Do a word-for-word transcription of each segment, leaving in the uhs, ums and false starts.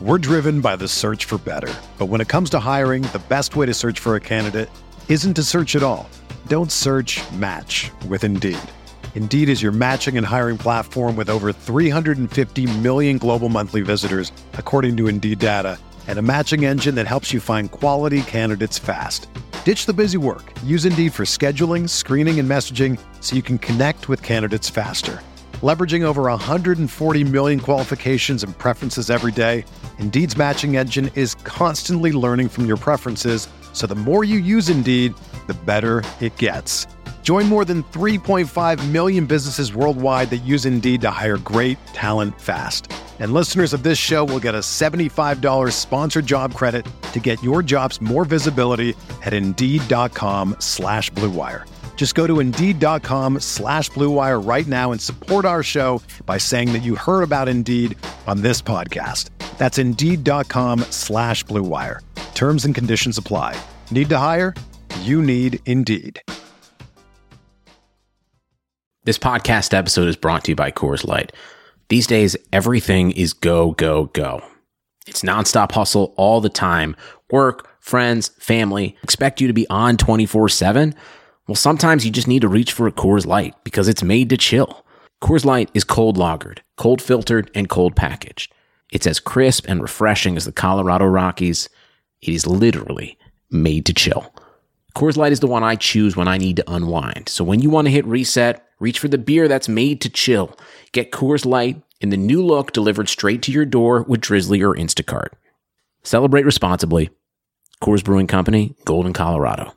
We're driven by the search for better. But when it comes to hiring, the best way to search for a candidate isn't to search at all. Don't search, match with Indeed. Indeed is your matching and hiring platform with over three hundred fifty million global monthly visitors, according to Indeed data, and a matching engine that helps you find quality candidates fast. Ditch the busy work. Use Indeed for scheduling, screening, and messaging so you can connect with candidates faster. Leveraging over one hundred forty million qualifications and preferences every day, Indeed's matching engine is constantly learning from your preferences, so the more you use Indeed, the better it gets. Join more than three point five million businesses worldwide that use Indeed to hire great talent fast. And listeners of this show will get a seventy-five dollars sponsored job credit to get your jobs more visibility at Indeed.com slash Blue Wire. Just go to Indeed.com slash Blue Wire right now and support our show by saying that you heard about Indeed on this podcast. That's Indeed.com slash Blue Wire. Terms and conditions apply. Need to hire? You need Indeed. This podcast episode is brought to you by Coors Light. These days, everything is go, go, go. It's nonstop hustle all the time. Work, friends, family expect you to be on twenty-four seven. Well, sometimes you just need to reach for a Coors Light because it's made to chill. Coors Light is cold lagered, cold filtered, and cold packaged. It's as crisp and refreshing as the Colorado Rockies. It is literally made to chill. Coors Light is the one I choose when I need to unwind. So when you want to hit reset, reach for the beer that's made to chill. Get Coors Light in the new look delivered straight to your door with Drizzly or Instacart. Celebrate responsibly. Coors Brewing Company, Golden, Colorado.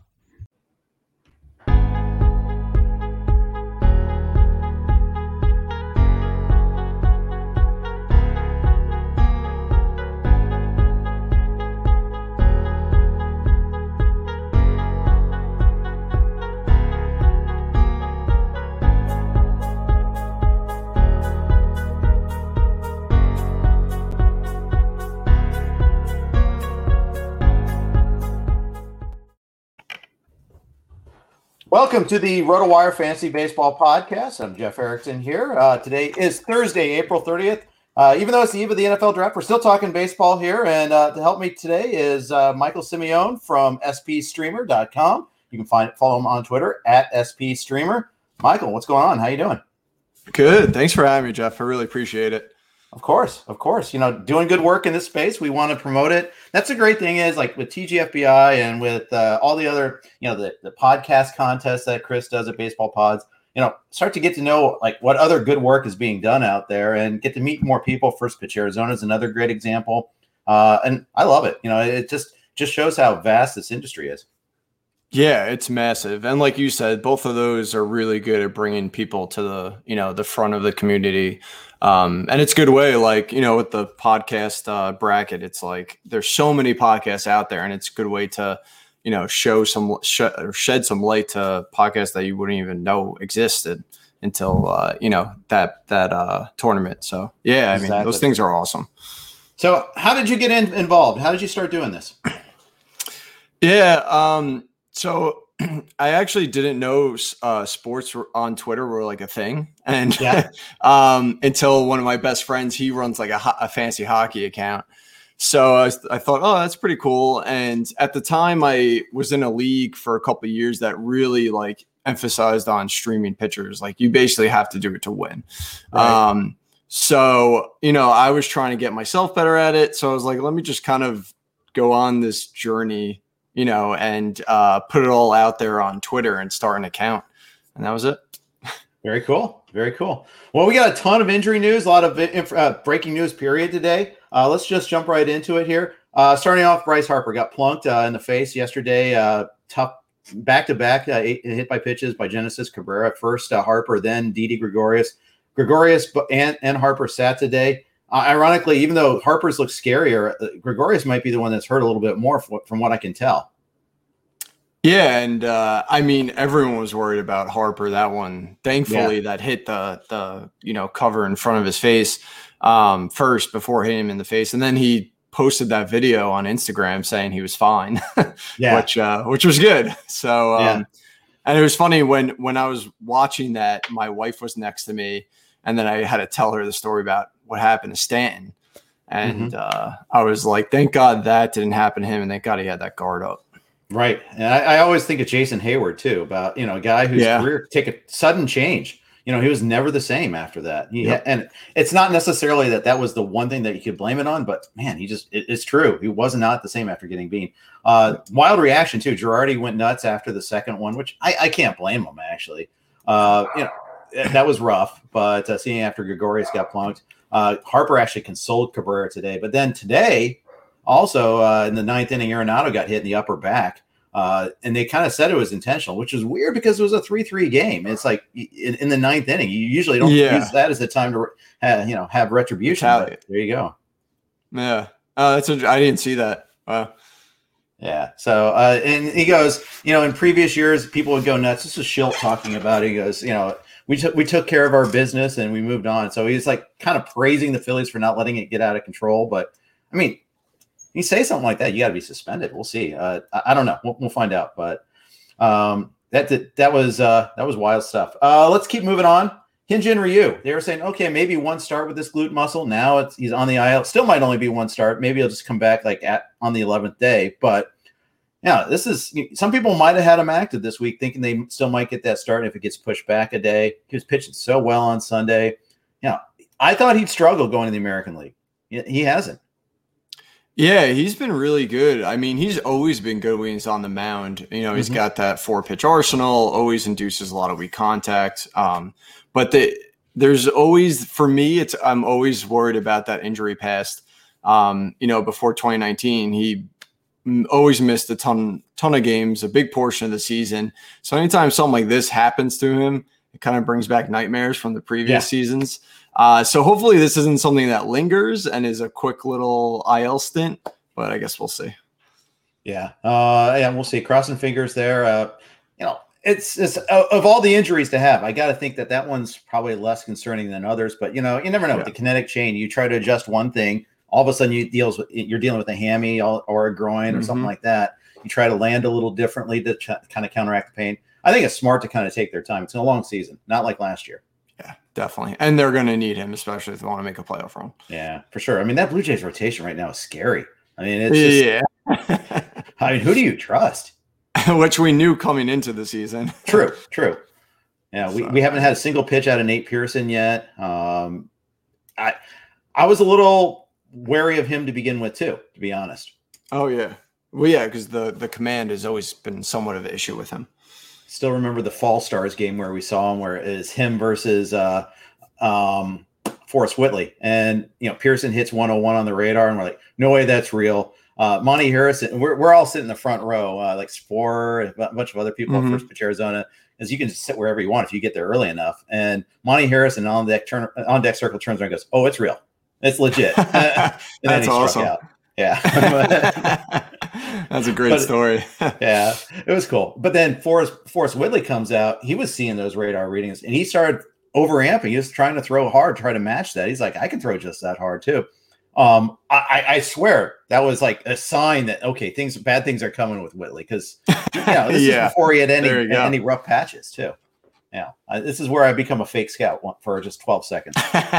Welcome to the RotoWire Fantasy Baseball Podcast. I'm Jeff Erickson here. Uh, today is Thursday, April thirtieth. Uh, even though it's the eve of the N F L draft, we're still talking baseball here. And uh, to help me today is uh, Michael Simeone from S P Streamer dot com. You can find follow him on Twitter at S P Streamer. Michael, what's going on? How you doing? Good. Thanks for having me, Jeff. I really appreciate it. Of course, of course. You know, doing good work in this space. We want to promote it. That's the great thing is like with T G F B I and with uh, all the other, you know, the, the podcast contests that Chris does at Baseball Pods, you know, start to get to know like what other good work is being done out there and get to meet more people. First Pitch Arizona is another great example. Uh, and I love it. You know, it just, just shows how vast this industry is. Yeah, it's massive. And like you said, both of those are really good at bringing people to the, you know, the front of the community. Um, and it's a good way, like, you know, with the podcast uh, bracket, it's like there's so many podcasts out there and it's a good way to, you know, show some, sh- or shed some light to podcasts that you wouldn't even know existed until, uh, you know, that, that uh, tournament. So, yeah, I exactly. mean, those things are awesome. So how did you get in, involved? How did you start doing this? Yeah. Um, So I actually didn't know uh, sports on Twitter were like a thing, and yeah. um, until one of my best friends, he runs like a, ho- a fantasy hockey account. So I, I thought, oh, that's pretty cool. And at the time, I was in a league for a couple of years that really like emphasized on streaming pitchers. Like you basically have to do it to win. Right. Um, so you know, I was trying to get myself better at it. So I was like, let me just kind of go on this journey, you know, and uh, put it all out there on Twitter and start an account. And that was it. Very cool. Very cool. Well, we got a ton of injury news, a lot of inf- uh, breaking news period today. Uh, let's just jump right into it here. Uh, starting off, Bryce Harper got plunked uh, in the face yesterday. Uh, tough back-to-back uh, hit by pitches by Genesis Cabrera. First uh, Harper, then Didi Gregorius. Gregorius and, and Harper sat today. Uh, ironically, even though Harper's looks scarier, uh, Gregorius might be the one that's hurt a little bit more from, from what I can tell. Yeah, and uh, I mean, everyone was worried about Harper. That one, thankfully, yeah. that hit the the you know cover in front of his face um, first before hitting him in the face, and then he posted that video on Instagram saying he was fine, yeah, which uh, which was good. So, um, yeah. and it was funny when when I was watching that, my wife was next to me, and then I had to tell her the story about what happened to Stanton. And mm-hmm. uh, I was like, thank God that didn't happen to him. And thank God he had that guard up. Right. And I, I always think of Jason Hayward too, about, you know, a guy whose yeah. career take a sudden change. You know, he was never the same after that. He yep. ha- and it's not necessarily that that was the one thing that you could blame it on, but man, he just, it, it's true. He was not the same after getting beaten. Uh, wild reaction too. Girardi went nuts after the second one, which I, I can't blame him actually. Uh, you know, that was rough, but uh, seeing after Gregorius got plunked, uh, Harper actually consoled Cabrera today. But then today, also uh, in the ninth inning, Arenado got hit in the upper back. Uh, and they kind of said it was intentional, which is weird because it was a three three game. It's like in, in the ninth inning, you usually don't yeah. use that as the time to have, you know, have retribution. There you go. Yeah. Oh, that's a, I didn't see that. Wow. Yeah. So, uh, and he goes, you know, in previous years, people would go nuts. This is Schilt talking about it. He goes, you know, we took we took care of our business and we moved on. So he's like kind of praising the Phillies for not letting it get out of control. But I mean, you say something like that, you got to be suspended. We'll see. Uh, I, I don't know. We'll, we'll find out. But um, that that, that was uh, that was wild stuff. Uh, let's keep moving on. Hyun-Jin Ryu. They were saying, okay, maybe one start with this glute muscle. Now it's he's on the I L. Still might only be one start. Maybe he'll just come back like at on the eleventh day. But yeah, this is some people might have had him active this week, thinking they still might get that start if it gets pushed back a day. He was pitching so well on Sunday. You know, I thought he'd struggle going to the American League. He hasn't. Yeah, he's been really good. I mean, he's always been good when he's on the mound. You know, he's mm-hmm. got that four-pitch arsenal, always induces a lot of weak contact. Um, but the, there's always, for me, it's I'm always worried about that injury past. Um, you know, before twenty nineteen, he always missed a ton, ton of games, a big portion of the season. So anytime something like this happens to him, it kind of brings back nightmares from the previous yeah. seasons. Uh, so hopefully this isn't something that lingers and is a quick little I L stint, but I guess we'll see. Yeah. Uh, yeah, we'll see. Crossing fingers there. Uh, you know, it's, it's uh, of all the injuries to have, I got to think that that one's probably less concerning than others, but you know, you never know yeah. with the kinetic chain, you try to adjust one thing, all of a sudden you deals with, you're dealing with a hammy or a groin or mm-hmm. something like that. You try to land a little differently to ch- kind of counteract the pain. I think it's smart to kind of take their time. It's a long season, not like last year. Yeah, definitely. And they're going to need him, especially if they want to make a playoff run. Yeah, for sure. I mean, that Blue Jays rotation right now is scary. I mean, it's just, yeah. I mean, who do you trust? Which we knew coming into the season. True, true. Yeah, we, so. we haven't had a single pitch out of Nate Pearson yet. Um, I I was a little wary of him to begin with, too, to be honest. Oh, yeah. Well, yeah, because the, the command has always been somewhat of an issue with him. Still remember the Fall Stars game where we saw him, where it is him versus uh, um, Forrest Whitley. And, you know, Pearson hits one oh one on the radar, and we're like, no way that's real. Uh, Monty Harrison, we're, we're all sitting in the front row, uh, like Spore, a bunch of other people mm-hmm. at First Pitch Arizona, as you can just sit wherever you want if you get there early enough. And Monty Harrison on deck, turn, on deck circle turns around and goes, oh, it's real. It's legit. and then that's he struck awesome. Out. Yeah. That's a great but, story. Yeah, it was cool. But then Forrest, Forrest Whitley comes out. He was seeing those radar readings, and he started overamping. He was trying to throw hard, try to match that. He's like, I can throw just that hard too. Um, I, I swear that was like a sign that, okay, things, bad things are coming with Whitley. Cause you know, this yeah. is before he had any, any rough patches too. Yeah. Uh, this is where I become a fake scout for just twelve seconds.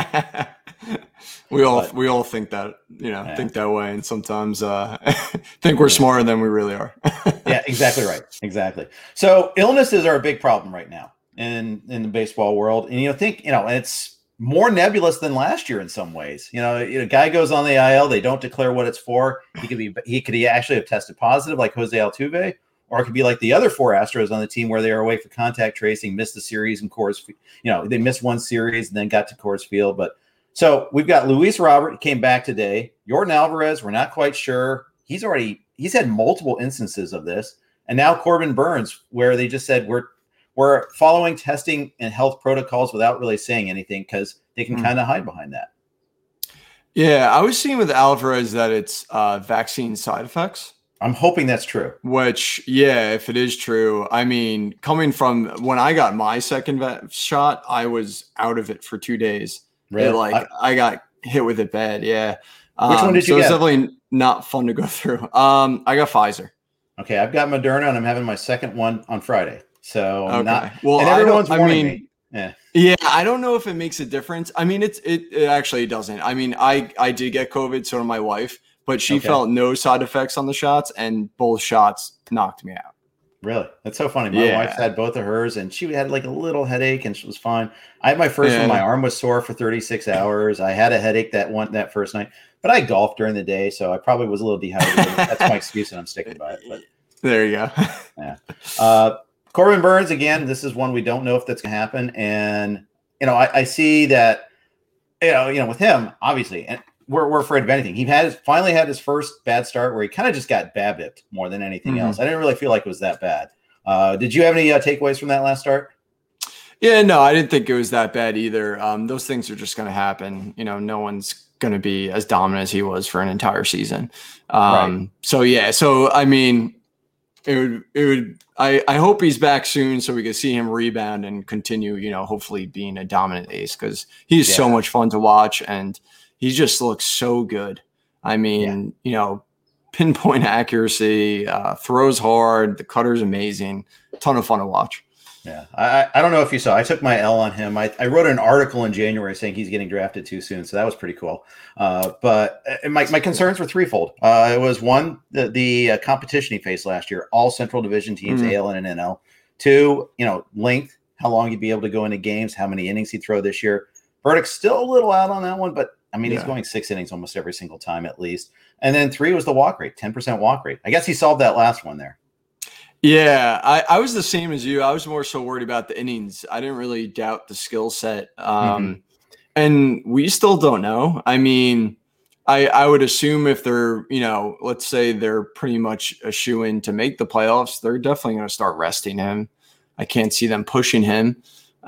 we all, but, we all think that, you know, yeah. think that way. And sometimes, uh, think we're smarter than we really are. Yeah, exactly right. Exactly. So illnesses are a big problem right now in, in the baseball world. And, you know, think, you know, it's more nebulous than last year in some ways. You know, a guy goes on the I L, they don't declare what it's for. He could be, he could actually have tested positive like Jose Altuve, or it could be like the other four Astros on the team where they were away for contact tracing, missed the series in Coors. You know, they missed one series and then got to Coors Field. But so we've got Luis Robert came back today. Yordan Alvarez, we're not quite sure. He's already he's had multiple instances of this, and now Corbin Burns, where they just said we're we're following testing and health protocols without really saying anything because they can mm. kind of hide behind that. Yeah, I was seeing with Alvarez that it's uh, vaccine side effects. I'm hoping that's true. Which, yeah, if it is true, I mean, coming from when I got my second va- shot, I was out of it for two days. Really? It, like I, I got hit with it bad. Yeah. Which um, one did you so get? It's definitely not fun to go through. Um, I got Pfizer. Okay, I've got Moderna, and I'm having my second one on Friday. So okay. not well. And everyone's I, warning I mean, me. Yeah. Yeah. I don't know if it makes a difference. I mean, it's, it, it actually doesn't. I mean, I, I did get COVID, so did my wife, but she okay. felt no side effects on the shots, and both shots knocked me out. Really? That's so funny. My yeah. wife's had both of hers, and she had like a little headache, and she was fine. I had my first yeah. one. My arm was sore for thirty-six hours. I had a headache that one that first night, but I golfed during the day, so I probably was a little dehydrated. That's my excuse, and I'm sticking by it. But there you go. yeah. Uh, Corbin Burnes, again, this is one we don't know if that's going to happen, and you know, I, I see that, you know, you know, with him, obviously, and we're we're afraid of anything. He had finally had his first bad start where he kind of just got BABIP'd more than anything mm-hmm. else. I didn't really feel like it was that bad. Uh, did you have any uh, takeaways from that last start? Yeah, no, I didn't think it was that bad either. Um, those things are just going to happen. You know, no one's going to be as dominant as he was for an entire season. Um, right. So yeah, so I mean, it would it would. I I hope he's back soon so we can see him rebound and continue. You know, hopefully being a dominant ace, because he's yeah. so much fun to watch and he just looks so good. I mean, yeah. you know, pinpoint accuracy, uh, throws hard, the cutter's amazing, ton of fun to watch. Yeah, I, I don't know if you saw, I took my L on him. I, I wrote an article in January saying he's getting drafted too soon, so that was pretty cool. Uh, but my, my concerns were threefold. Uh, it was one, the, the uh, competition he faced last year, all Central Division teams, mm-hmm. A L and N L. Two, you know, length, how long he'd be able to go into games, how many innings he'd throw this year. Burdick's still a little out on that one, but I mean, yeah. he's going six innings almost every single time at least. And then three was the walk rate, ten percent walk rate. I guess he solved that last one there. Yeah, I, I was the same as you. I was more so worried about the innings. I didn't really doubt the skill set. Um, mm-hmm. And we still don't know. I mean, I, I would assume if they're, you know, let's say they're pretty much a shoo-in to make the playoffs, they're definitely going to start resting him. I can't see them pushing him.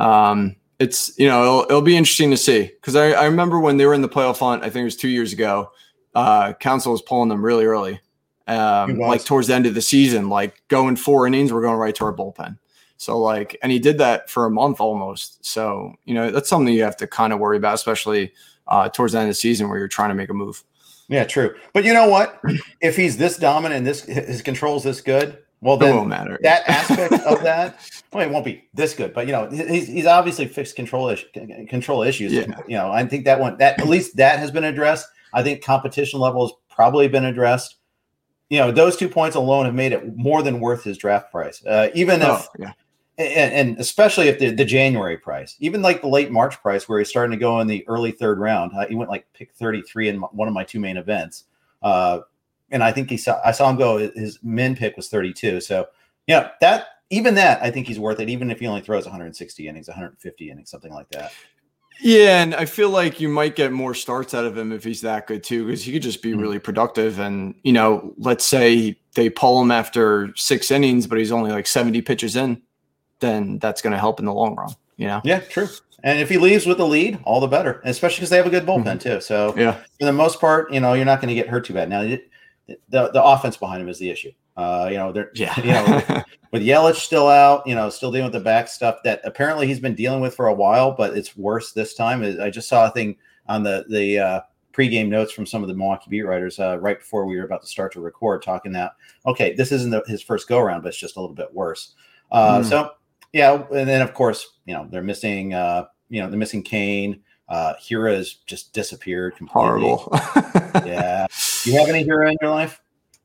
Um, It's, you know, it'll, it'll be interesting to see, because I, I remember when they were in the playoff hunt, I think it was two years ago, uh, Council was pulling them really early, um, like towards the end of the season, like going four innings, we're going right to our bullpen. So like, and he did that for a month almost. So, you know, that's something you have to kind of worry about, especially uh, towards the end of the season where you're trying to make a move. Yeah, true. But you know what? If he's this dominant and this his control's this good, well, then it won't matter. That aspect of that, well, it won't be this good, but you know, he's he's obviously fixed control issue, control issues. Yeah. You know, I think that one that at least that has been addressed. I think competition level has probably been addressed. You know, those two points alone have made it more than worth his draft price. Uh, even oh, if, yeah. and, and especially if the, the January price, even like the late March price, where he's starting to go in the early third round. Uh, he went like pick thirty-three in one of my two main events. Uh, And I think he saw, I saw him go, his min pick was thirty-two. So, yeah, that, even that, I think he's worth it, even if he only throws one hundred sixty innings, one hundred fifty innings, something like that. Yeah. And I feel like you might get more starts out of him if he's that good too, because he could just be mm-hmm. really productive. And, you know, let's say they pull him after six innings, but he's only like seventy pitches in, then that's going to help in the long run, you know? Yeah, true. And if he leaves with a lead, all the better, especially because they have a good bullpen mm-hmm. too. So, yeah, for the most part, you know, you're not going to get hurt too bad. Now, it, The the offense behind him is the issue. Uh, you know, they're yeah. you know, with Yelich still out, you know, still dealing with the back stuff that apparently he's been dealing with for a while, but it's worse this time. I just saw a thing on the the uh, pregame notes from some of the Milwaukee beat writers uh, right before we were about to start to record, talking that okay, this isn't the, his first go around, but it's just a little bit worse. Uh, mm. So yeah, and then of course, you know, they're missing, uh, you know, they're missing Kane. Uh, Hira has just disappeared completely. Horrible. Yeah. Do you have any Hira in your life?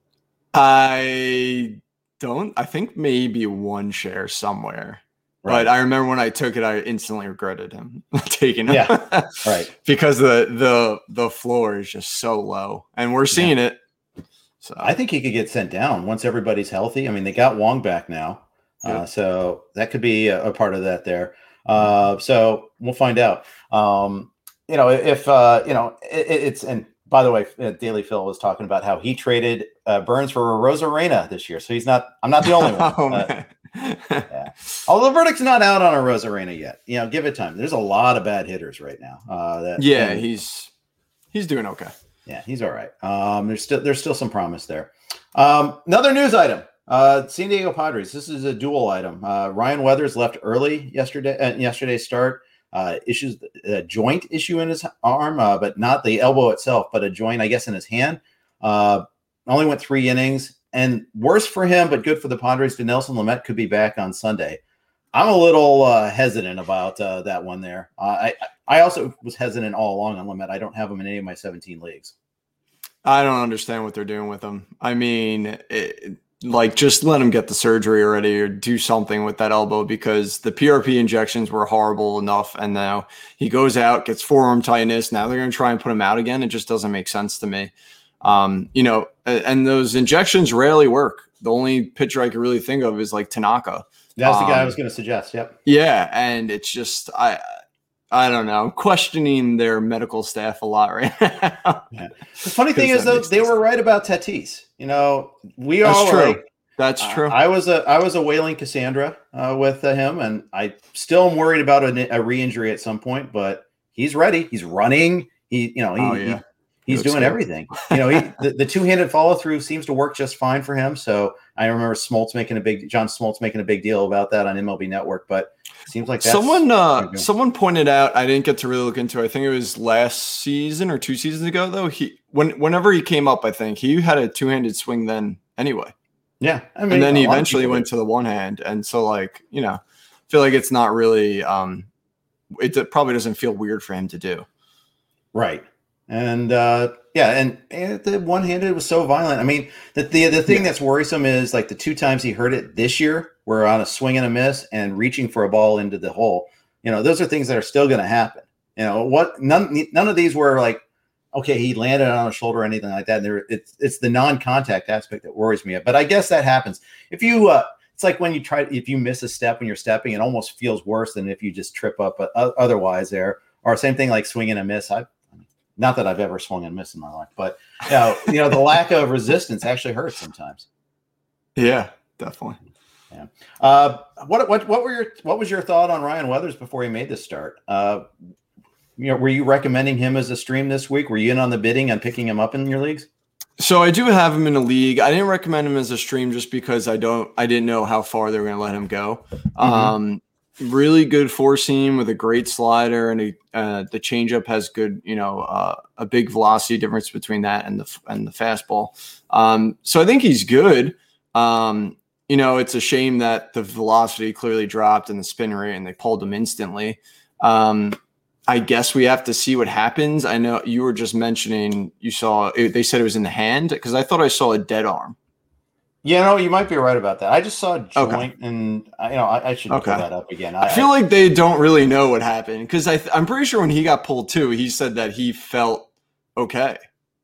I don't. I think maybe one share somewhere. Right. But I remember when I took it, I instantly regretted him taking it. Yeah. Right. Because the the the floor is just so low, and we're seeing yeah. it. So I think he could get sent down once everybody's healthy. I mean, they got Wong back now, uh, so that could be a, a part of that there. Uh, so we'll find out. Um, you know, if uh, you know, it, it's and by the way, Daily Phil was talking about how he traded uh, Burnes for Arozarena this year. So he's not. I'm not the only one. oh, uh, yeah. Although the verdict's not out on Arozarena yet. You know, give it time. There's a lot of bad hitters right now. Uh, that, yeah, and, he's he's doing okay. Yeah, he's all right. Um, there's still there's still some promise there. Um, another news item. Uh, San Diego Padres. This is a dual item. Uh, Ryan Weathers left early yesterday. Uh, yesterday's start. Uh, issues a joint issue in his arm, uh, but not the elbow itself, but a joint, I guess, in his hand. Uh, only went three innings, and worse for him, but good for the Padres. Dinelson Lamet could be back on Sunday. I'm a little uh, hesitant about uh, that one there. Uh, I I also was hesitant all along on Lamet. I don't have him in any of my seventeen leagues. I don't understand what they're doing with him. I mean, it, like, just let him get the surgery already or do something with that elbow, because the P R P injections were horrible enough. And now he goes out, gets forearm tightness. Now they're going to try and put him out again. It just doesn't make sense to me. Um, you know, and those injections rarely work. The only pitcher I could really think of is like Tanaka. That's the guy um, I was going to suggest. Yep. Yeah. And it's just, I, I don't know. I'm questioning their medical staff a lot right now. Yeah. The funny thing is, though, they sense. were right about Tatis. You know, we That's all true. Like, That's true. Uh, I was a I was a wailing Cassandra uh, with uh, him, and I still am worried about a, a re-injury at some point. But he's ready. He's running. He, you know, he, oh, yeah. he he's doing good. everything. You know, he, the, the two-handed follow-through seems to work just fine for him. So I remember Smoltz making a big John Smoltz making a big deal about that on M L B Network. But it seems like that's someone uh, someone pointed out. I didn't get to really look into it. I think it was last season or two seasons ago, though. He when whenever he came up, I think he had a two-handed swing then anyway. Yeah, I mean, and then he eventually went to the one hand, and so like you know, I feel like it's not really. Um, it probably doesn't feel weird for him to do. Right, and uh, yeah, and, and the one handed was so violent. I mean, the the, the thing yeah. that's worrisome is like the two times he hurt it this year were on a swing and a miss and reaching for a ball into the hole. You know, those are things that are still going to happen. You know, what none none of these were like. Okay, he landed on a shoulder or anything like that. And there, it's it's the non-contact aspect that worries me. But I guess that happens. If you, uh, it's like when you try, if you miss a step when you're stepping, it almost feels worse than if you just trip up. But otherwise, there, or same thing like swing and a miss. I, not that I've ever swung and missed in my life, but you know, you know, the lack of resistance actually hurts sometimes. Yeah, definitely. Yeah. Uh, what what what were your what was your thought on Ryan Weathers before he made this start? Uh, You know, were you recommending him as a stream this week? Were you in on the bidding on picking him up in your leagues? So I do have him in a league. I didn't recommend him as a stream just because I don't, I didn't know how far they were going to let him go. Mm-hmm. Um, really good four seam with a great slider, and a, uh, the changeup has good, you know, uh, a big velocity difference between that and the and the fastball. Um, so I think he's good. Um, you know, it's a shame that the velocity clearly dropped and the spin rate, and they pulled him instantly. Um, I guess we have to see what happens. I know you were just mentioning you saw it, they said it was in the hand, because I thought I saw a dead arm. Yeah, no, you might be right about that. I just saw a joint, okay. and you know I, I should okay. pull that up again. I, I feel like they don't really know what happened, because I th- I'm pretty sure when he got pulled too, he said that he felt okay.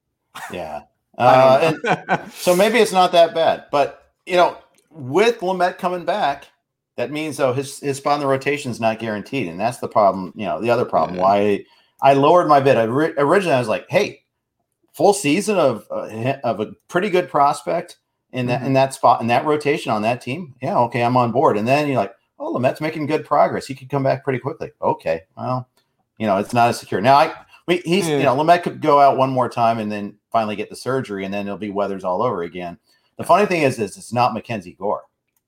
Yeah, uh, and so maybe it's not that bad, but you know, with Lamet coming back. That means, though, his, his spot in the rotation is not guaranteed, and that's the problem. You know, the other problem. Yeah. Why I lowered my bid. I ri- originally I was like, "Hey, full season of uh, of a pretty good prospect in that mm-hmm. in that spot in that rotation on that team. Yeah, okay, I'm on board." And then you're like, "Oh, Lamet's making good progress. He could come back pretty quickly." Okay, well, you know, it's not as secure now. I we, he's yeah. you know, Lamet could go out one more time and then finally get the surgery, and then it'll be Weathers all over again. The funny thing is, is it's not Mackenzie Gore.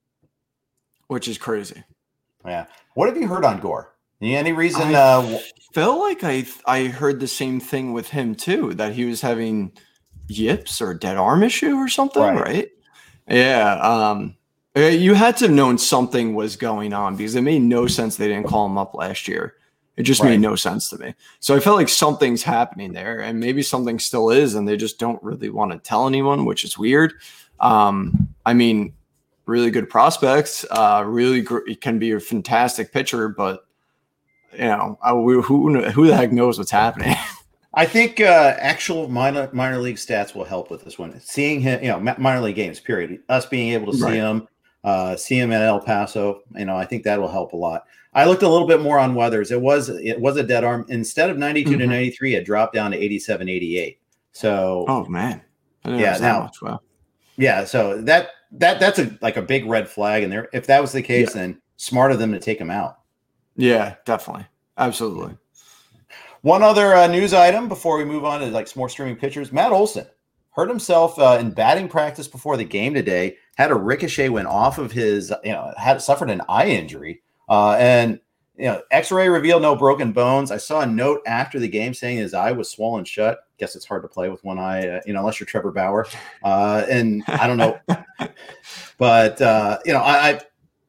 Which is crazy. Yeah. What have you heard on Gore? Any reason? I uh, felt like I I heard the same thing with him too, that he was having yips or a dead arm issue or something, right? right? Yeah. Um, you had to have known something was going on, because it made no sense they didn't call him up last year. It just right. made no sense to me. So I felt like something's happening there, and maybe something still is, and they just don't really want to tell anyone, which is weird. Um, I mean, really good prospects, uh, really gr- can be a fantastic pitcher, but you know, I, who who the heck knows what's happening? I think uh, actual minor minor league stats will help with this one. Seeing him, you know, minor league games, period. Us being able to see right. him, uh, see him at El Paso, you know, I think that will help a lot. I looked a little bit more on Weathers. It was it was a dead arm. Instead of ninety-two mm-hmm. to ninety-three, it dropped down to eighty-seven, eighty-eight. So, oh man, yeah, now, much. Wow. yeah. So that. That that's a like a big red flag, and there. If that was the case, yeah. then smart of them to take him out. Yeah, definitely, absolutely. One other uh, news item before we move on to like some more streaming pictures. Matt Olson hurt himself uh, in batting practice before the game today. Had a ricochet went off of his, you know, had suffered an eye injury, uh, and you know, X-ray revealed no broken bones. I saw a note after the game saying his eye was swollen shut. Guess it's hard to play with one eye, uh, you know, unless you're Trevor Bauer. Uh, and I don't know, but uh, you know, I, I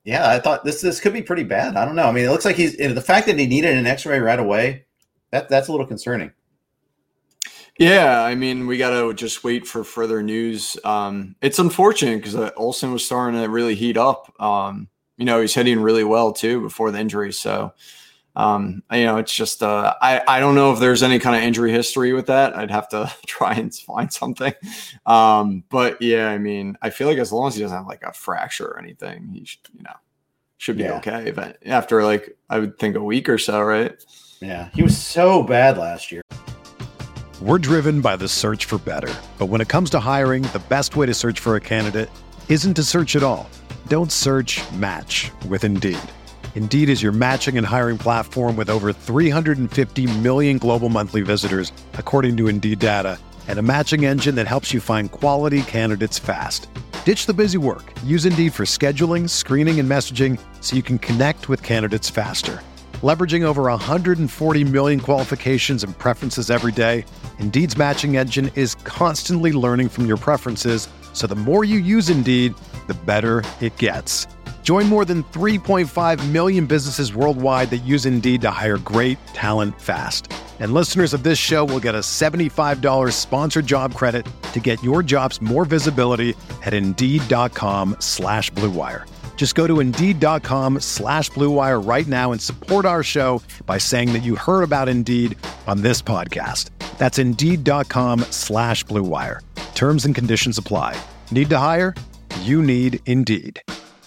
Yeah, I thought this this could be pretty bad. I don't know. I mean, it looks like he's the fact that he needed an X-ray right away. That that's a little concerning. Yeah, I mean, we got to just wait for further news. Um, it's unfortunate because uh, Olsen was starting to really heat up. Um, you know, he's hitting really well too before the injury. So, um, you know, it's just uh, I I don't know if there's any kind of injury history with that. I'd have to try and find something. Um, but yeah, I mean, I feel like as long as he doesn't have like a fracture or anything, he should, you know, should be yeah. okay. But after like I would think a week or so, right? Yeah, he was so bad last year. We're driven by the search for better. But when it comes to hiring, the best way to search for a candidate isn't to search at all. Don't search, match with Indeed. Indeed is your matching and hiring platform with over three hundred fifty million global monthly visitors, according to Indeed data, and a matching engine that helps you find quality candidates fast. Ditch the busy work. Use Indeed for scheduling, screening, and messaging so you can connect with candidates faster. Leveraging over one hundred forty million qualifications and preferences every day, Indeed's matching engine is constantly learning from your preferences, so the more you use Indeed, the better it gets. Join more than three point five million businesses worldwide that use Indeed to hire great talent fast. And listeners of this show will get a seventy-five dollars sponsored job credit to get your jobs more visibility at Indeed.com slash Blue Wire. Just go to Indeed.com slash Blue Wire right now and support our show by saying that you heard about Indeed on this podcast. That's Indeed.com slash Blue Wire. Terms and conditions apply. Need to hire? You need Indeed.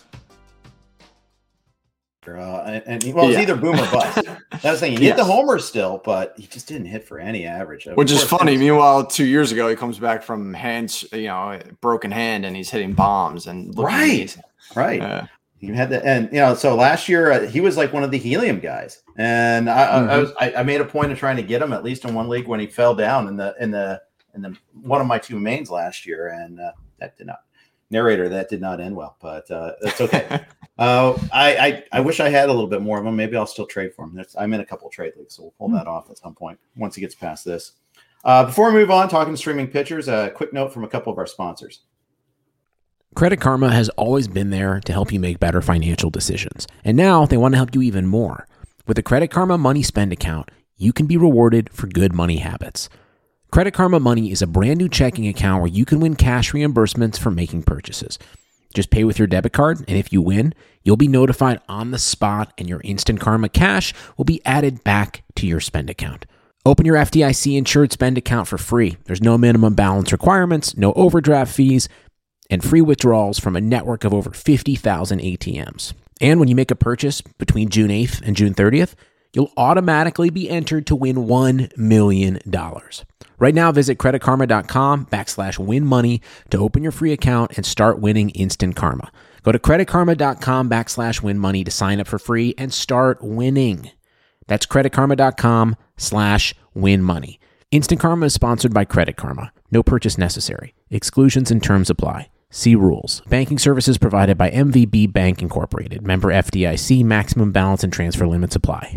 Uh, and, and well, it's yeah. either boom or bust. That was saying he yes. hit the homer still, but he just didn't hit for any average. Which is funny. Meanwhile, two years ago, he comes back from hands, you know, broken hand, and he's hitting bombs and right, amazing. right. Uh, you had the and you know, so last year uh, he was like one of the helium guys, and I, mm-hmm. I, I was I, I made a point of trying to get him at least in one league when he fell down in the in the in the one of my two mains last year, and uh, that did not. Narrator, that did not end well, but uh, that's okay. uh, I, I I wish I had a little bit more of him. Maybe I'll still trade for him. That's, I'm in a couple of trade leagues, so we'll pull mm. that off at some point once he gets past this. Uh, before we move on, talking streaming pitchers, a quick note from a couple of our sponsors. Credit Karma has always been there to help you make better financial decisions, and now they want to help you even more. With the Credit Karma Money Spend account, you can be rewarded for good money habits. Credit Karma Money is a brand new checking account where you can win cash reimbursements for making purchases. Just pay with your debit card, and if you win, you'll be notified on the spot, and your Instant Karma cash will be added back to your spend account. Open your F D I C insured spend account for free. There's no minimum balance requirements, no overdraft fees, and free withdrawals from a network of over fifty thousand A T Ms. And when you make a purchase between June eighth and June thirtieth, you'll automatically be entered to win one million dollars. Right now, visit creditkarma.com backslash win money to open your free account and start winning instant karma. Go to creditkarma.com backslash win money to sign up for free and start winning. That's creditkarma.com slash win money. Instant Karma is sponsored by Credit Karma. No purchase necessary. Exclusions and terms apply. See rules. Banking services provided by M V B Bank Incorporated. Member F D I C. Maximum balance and transfer limits apply.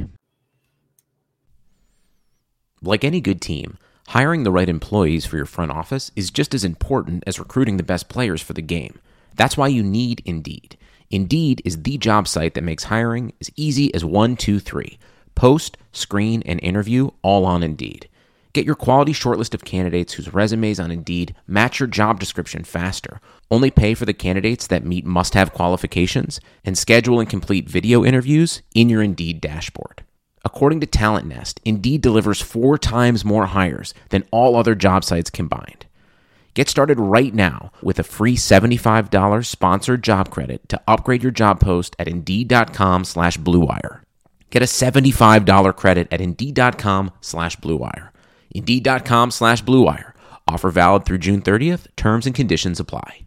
Like any good team, hiring the right employees for your front office is just as important as recruiting the best players for the game. That's why you need Indeed. Indeed is the job site that makes hiring as easy as one, two, three. Post, screen, and interview all on Indeed. Get your quality shortlist of candidates whose resumes on Indeed match your job description faster. Only pay for the candidates that meet must-have qualifications, and schedule and complete video interviews in your Indeed dashboard. According to Talent Nest, Indeed delivers four times more hires than all other job sites combined. Get started right now with a free seventy-five dollars sponsored job credit to upgrade your job post at Indeed.com slash Blue Wire. Get a seventy-five dollars credit at Indeed.com slash Blue Wire. Indeed.com slash Blue Wire. Offer valid through June thirtieth. Terms and conditions apply.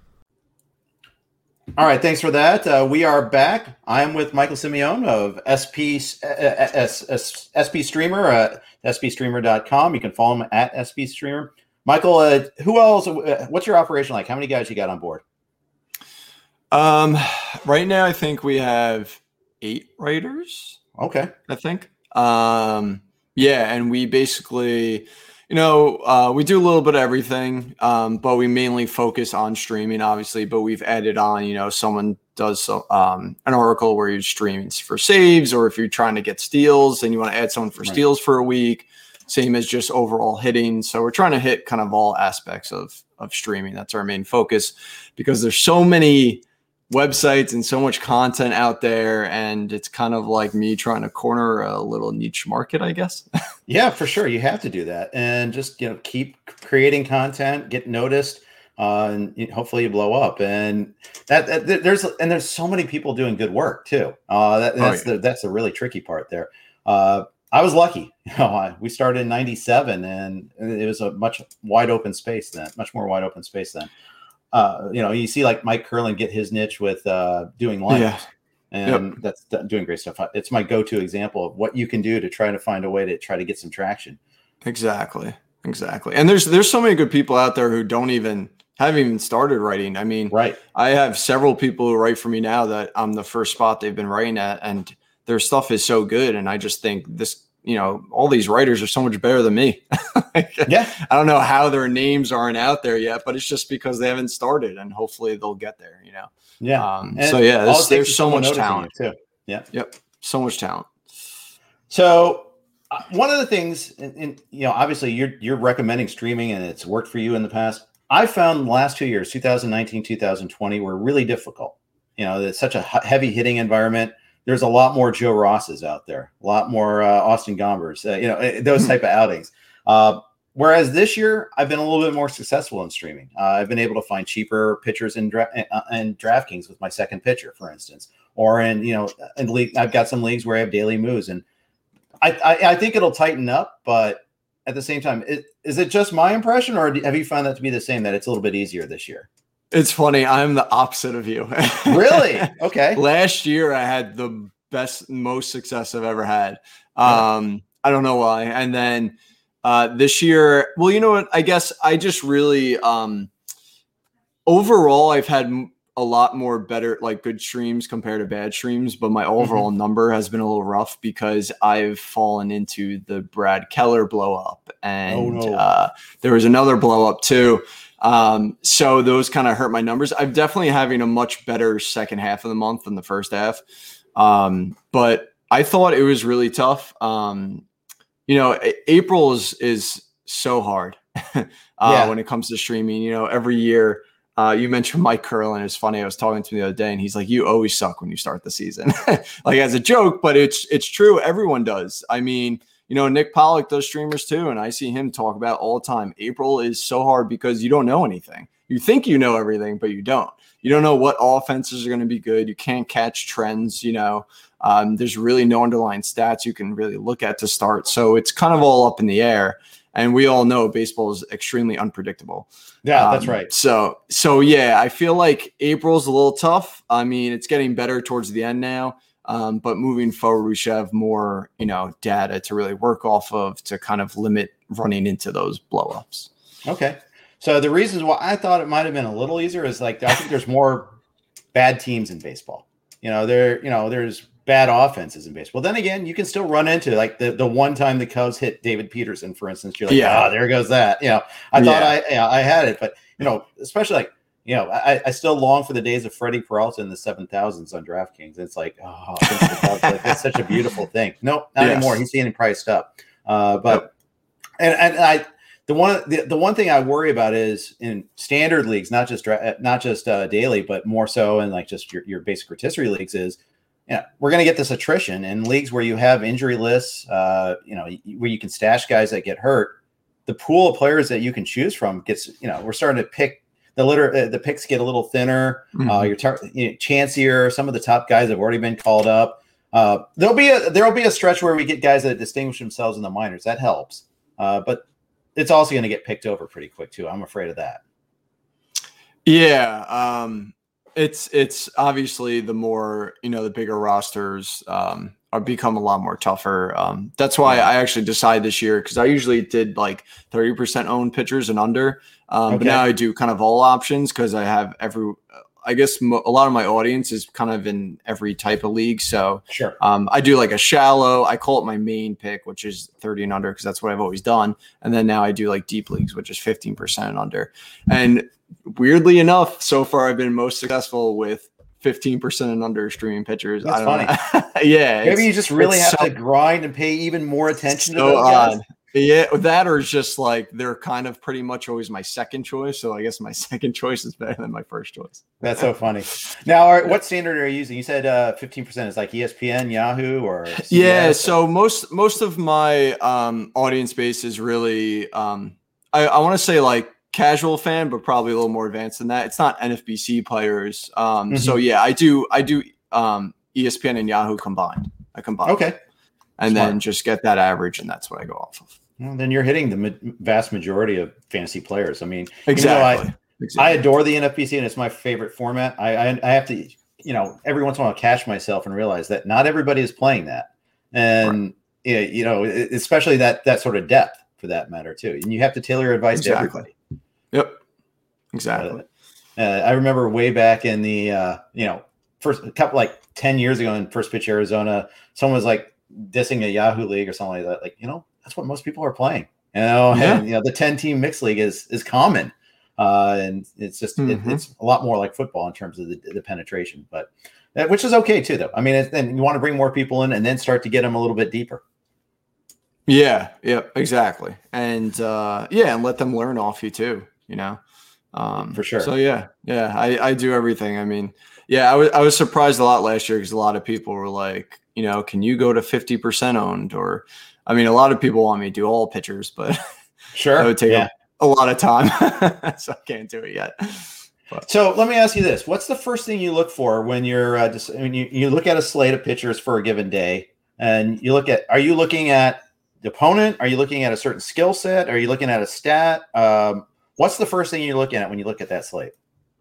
All right, thanks for that. Uh, we are back. I'm with Michael Simeone of S P uh, S, S, S P Streamer, uh, S P streamer dot com. You can follow him at S P Streamer. Michael, uh, who else? Uh, what's your operation like? How many guys you got on board? Um, right now, I think we have eight writers. Okay, I think. Um, yeah, and we basically You know, uh, we do a little bit of everything, um, but we mainly focus on streaming, obviously. But we've added on, you know, someone does so, um, an article where you're streaming for saves, or if you're trying to get steals and you want to add someone for Right. steals for a week, same as just overall hitting. So we're trying to hit kind of all aspects of of streaming. That's our main focus, because there's so many websites and so much content out there, and it's kind of like me trying to corner a little niche market, I guess. Yeah, for sure. You have to do that, and just, you know, keep creating content, get noticed, uh, and hopefully you blow up. And that, that there's and there's so many people doing good work too. Uh, that, that's Oh, yeah. the that's the really tricky part there. Uh, I was lucky. You know, I, we started in ninety-seven, and it was a much wide open space then, much more wide open space then. Uh, you know, you see like Mike Curlin get his niche with uh, doing lineups. Yeah. And that's d- doing great stuff. It's my go-to example of what you can do to try to find a way to try to get some traction. Exactly. Exactly. And there's there's so many good people out there who don't even haven't even started writing. I mean, Right. I have several people who write for me now that I'm the first spot they've been writing at, and their stuff is so good. And I just think this, you know, all these writers are so much better than me. Yeah. I don't know how their names aren't out there yet, but it's just because they haven't started, and hopefully they'll get there, you know? Yeah. Um, And so yeah, all it there's, takes there's is so someone much noticing talent. you, too. Yeah. Yep. So much talent. So uh, one of the things, and, and you know, obviously you're you're recommending streaming, and it's worked for you in the past. I found the last two years, two thousand nineteen, two thousand twenty, were really difficult. You know, it's such a h- heavy hitting environment. There's a lot more Joe Rosses out there, a lot more uh, Austin Gombers, uh, you know, eh, those type of outings. Uh, whereas this year, I've been a little bit more successful in streaming. Uh, I've been able to find cheaper pitchers in, dra- uh, in DraftKings with my second pitcher, for instance, or in, you know, in league, I've got some leagues where I have daily moves, and I, I, I think it'll tighten up, but at the same time, it, is it just my impression, or have you found that to be the same, that it's a little bit easier this year? It's funny. I'm the opposite of you. Really? Okay. Last year, I had the best, most success I've ever had. Um, I don't know why. And then uh, this year, well, you know what? I guess I just really, um, overall, I've had m- a lot more better, like good streams compared to bad streams, but my overall number has been a little rough because I've fallen into the Brad Keller blow up, and Oh, no. uh, there was another blow up too. Um, so those kind of hurt my numbers. I'm definitely having a much better second half of the month than the first half. Um, but I thought it was really tough. Um, you know, A- April is, is so hard, uh, Yeah. when it comes to streaming. You know, every year, uh, you mentioned Mike Curlin. It's funny. I was talking to him the other day, and he's like, you always suck when you start the season, like as a joke, but it's, it's true. Everyone does. I mean, you know, Nick Pollock does streamers too, and I see him talk about it all the time. April is so hard because you don't know anything. You think you know everything, but you don't. You don't know what offenses are going to be good. You can't catch trends, you know. Um, there's really no underlying stats you can really look at to start. So it's kind of all up in the air. And we all know baseball is extremely unpredictable. Yeah, that's Um, right. So, so yeah, I feel like April's a little tough. I mean, it's getting better towards the end now. Um, but moving forward, we should have more, you know, data to really work off of to kind of limit running into those blowups. Okay. So the reasons why I thought it might have been a little easier is like, I think there's more bad teams in baseball. You know, there, you know, there's bad offenses in baseball. Then again, you can still run into like the, the one time the Cubs hit David Peterson, for instance, you're like, Yeah. oh, there goes that. You know, I thought Yeah. I, you know, I had it, but you know, especially like, you know, I, I still long for the days of Freddie Peralta in the seven thousands on DraftKings. It's like, oh, it's such a beautiful thing. No, not Yes. anymore. He's getting priced up. Uh, but, and, and I, the one, the, the one thing I worry about is in standard leagues, not just, dra- not just uh, daily, but more so in like just your, your basic rotisserie leagues is, you know, we're going to get this attrition in leagues where you have injury lists, uh, you know, where you can stash guys that get hurt. The pool of players that you can choose from gets, you know, we're starting to pick the litter, uh, the picks get a little thinner. Mm-hmm. Uh, you're tar- you know, chancier. Some of the top guys have already been called up. Uh, there'll be a there'll be a stretch where we get guys that distinguish themselves in the minors. That helps, uh, but it's also going to get picked over pretty quick too. I'm afraid of that. Yeah, um, it's it's obviously the more, you know, the bigger rosters um, are become a lot more tougher. Um, that's why Yeah. I actually decided this year, because I usually did like thirty percent owned pitchers and under, um, but Okay. now I do kind of all options because I have every I guess mo- a lot of my audience is kind of in every type of league. So sure. um, I do like a shallow, I call it my main pick, which is thirty and under, because that's what I've always done. And then now I do like deep leagues, which is fifteen percent and under. And weirdly enough, so far I've been most successful with fifteen percent and under streaming pitchers. That's I don't funny. know. Yeah. Maybe you just really have so, to grind and pay even more attention so to those guys. Odd. Yeah, that or it's just like they're kind of pretty much always my second choice. So I guess my second choice is better than my first choice. That's so funny. Now, are, what standard are you using? You said uh, fifteen percent is like E S P N, Yahoo, or C B S? Yeah. So most most of my um, audience base is really, um, I, I want to say like casual fan, but probably a little more advanced than that. It's not N F B C players. Um, mm-hmm. So yeah, I do I do um, E S P N and Yahoo combined. I combine. Okay. And Smart. Then just get that average, and that's what I go off of. Well, then you're hitting the ma- vast majority of fantasy players. I mean, exactly. You know, I, exactly. I adore the N F B C, and it's my favorite format. I, I I have to, you know, every once in a while catch myself and realize that not everybody is playing that, and right. you know, especially that that sort of depth for that matter too. And you have to tailor your advice exactly. to everybody. Yep. Exactly. Uh, uh, I remember way back in the uh, you know first a couple like ten years ago in First Pitch Arizona, someone was like dissing a Yahoo league or something like that. Like, you know, that's what most people are playing. You know, yeah. and you know, the ten team mixed league is is common, uh, and it's just mm-hmm. it, it's a lot more like football in terms of the, the penetration, but uh, which is okay too, though. I mean, then you want to bring more people in and then start to get them a little bit deeper. Yeah, yeah, exactly, and uh, yeah, and let them learn off you too. You know, um, for sure. So yeah, yeah, I, I do everything. I mean, yeah, I was I was surprised a lot last year because a lot of people were like, you know, can you go to fifty percent owned? Or, I mean, a lot of people want me to do all pitchers, but sure, that would take yeah. a, a lot of time, so I can't do it yet. But. So let me ask you this: what's the first thing you look for when you're uh, just when you, you look at a slate of pitchers for a given day, and you look at? Are you looking at the opponent? Are you looking at a certain skill set? Are you looking at a stat? Um, what's the first thing you're looking at when you look at that slate?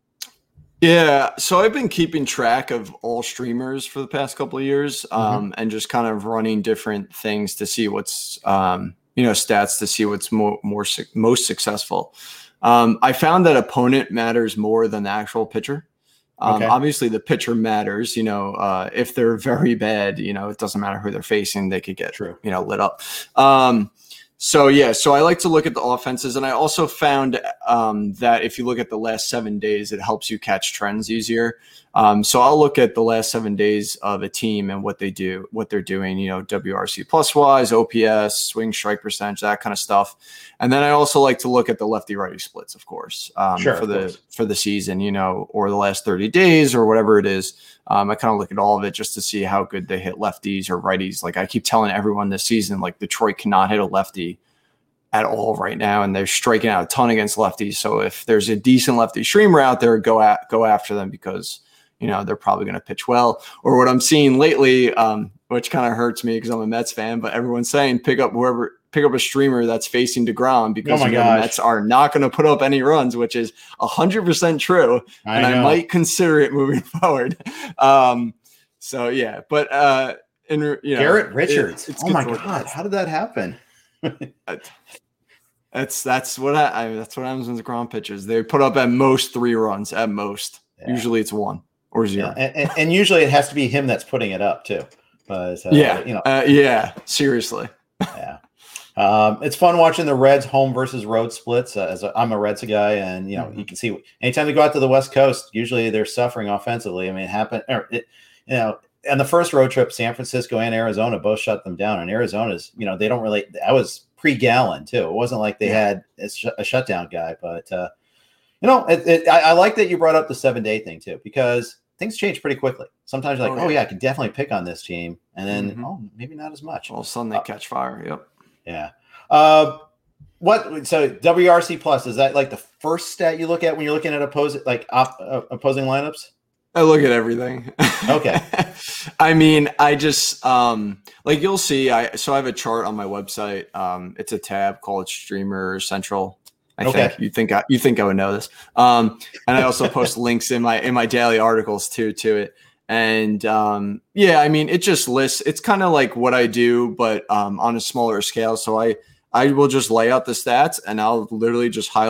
Yeah, so I've been keeping track of all streamers for the past couple of years, um, mm-hmm. and just kind of running different things to see what's, um, you know, stats to see what's more, more most successful. Um, I found that opponent matters more than the actual pitcher. Um, okay. Obviously, the pitcher matters. You know, uh, if they're very bad, you know, it doesn't matter who they're facing; they could get, True. you know, lit up. Um, So, yeah, so I like to look at the offenses. And I also found um, that if you look at the last seven days, it helps you catch trends easier. Um, so I'll look at the last seven days of a team and what they do, what they're doing, you know, W R C plus wise, O P S, swing strike percentage, that kind of stuff. And then I also like to look at the lefty righty splits, of course, um, sure, for the course. for the season, you know, or the last thirty days or whatever it is. Um, I kind of look at all of it just to see how good they hit lefties or righties. Like I keep telling everyone this season, like Detroit cannot hit a lefty at all right now, and they're striking out a ton against lefties. So if there's a decent lefty streamer out there, go at go after them because you know they're probably going to pitch well. Or what I'm seeing lately, um, which kind of hurts me because I'm a Mets fan, but everyone's saying pick up whoever pick up a streamer that's facing DeGrom because oh you know, the Mets are not going to put up any runs, which is a hundred percent true, I and know. I might consider it moving forward. Um, so yeah, but uh, in you know, Garrett Richards. It, it's oh my God, how did that happen? That's that's what I, I that's what happens when the ground pitches. They put up at most three runs at most. Yeah. Usually it's one or zero, yeah. and, and, and usually it has to be him that's putting it up too. But uh, yeah, you know, uh, yeah, seriously. yeah, um, it's fun watching the Reds home versus road splits. Uh, as a, I'm a Reds guy, and you know mm-hmm. you can see anytime they go out to the West Coast, usually they're suffering offensively. I mean, it happened. Or it, you know. And the first road trip, San Francisco and Arizona both shut them down. And Arizona's, you know, they don't really. I was pre-Gallen too. It wasn't like they yeah. had a, sh- a shutdown guy, but uh, you know, it, it, I, I like that you brought up the seven-day thing too, because things change pretty quickly. Sometimes you're like, oh, oh yeah. yeah, I can definitely pick on this team, and then mm-hmm. oh, maybe not as much. All of a sudden they uh, catch fire. Yep. Yeah. Uh, what? So W R C plus, is that like the first stat you look at when you're looking at opposing like op, uh, opposing lineups? I look at everything. Okay. I mean, I just um like you'll see. I so I have a chart on my website. Um, it's a tab called Streamer Central. I okay. think you think I, you think I would know this. Um, and I also post links in my in my daily articles too to it. And um, yeah, I mean, it just lists. It's kind of like what I do, but um, on a smaller scale. So I I will just lay out the stats, and I'll literally just highlight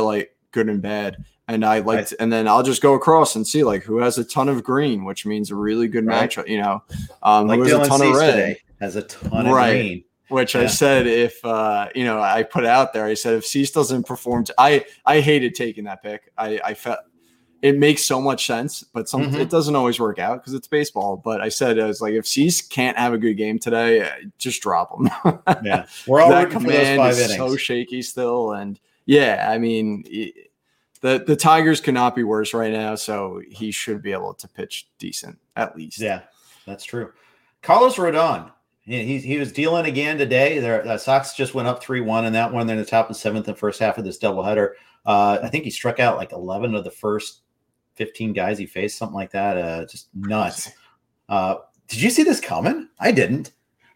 good and bad. And I like, right. and then I'll just go across and see like who has a ton of green, which means a really good right. matchup. You know, um, like who has Dylan a ton Cease of red today has a ton of right. green. Which yeah. I said, if uh, you know, I put out there, I said if Cease doesn't perform, t- I I hated taking that pick. I I felt it makes so much sense, but some mm-hmm. it doesn't always work out because it's baseball. But I said I was like, if Cease can't have a good game today, just drop him. yeah, we're all that rooting for those five innings. So shaky still, and yeah, I mean. It, The the Tigers cannot be worse right now, so he should be able to pitch decent at least. Yeah, that's true. Carlos Rodon, he he, he was dealing again today. The uh, Sox just went up three one in that one. They're in the top of the seventh and first half of this doubleheader. Uh, I think he struck out like eleven of the first fifteen guys he faced, something like that. Uh, just nuts. Uh, did you see this coming? I didn't.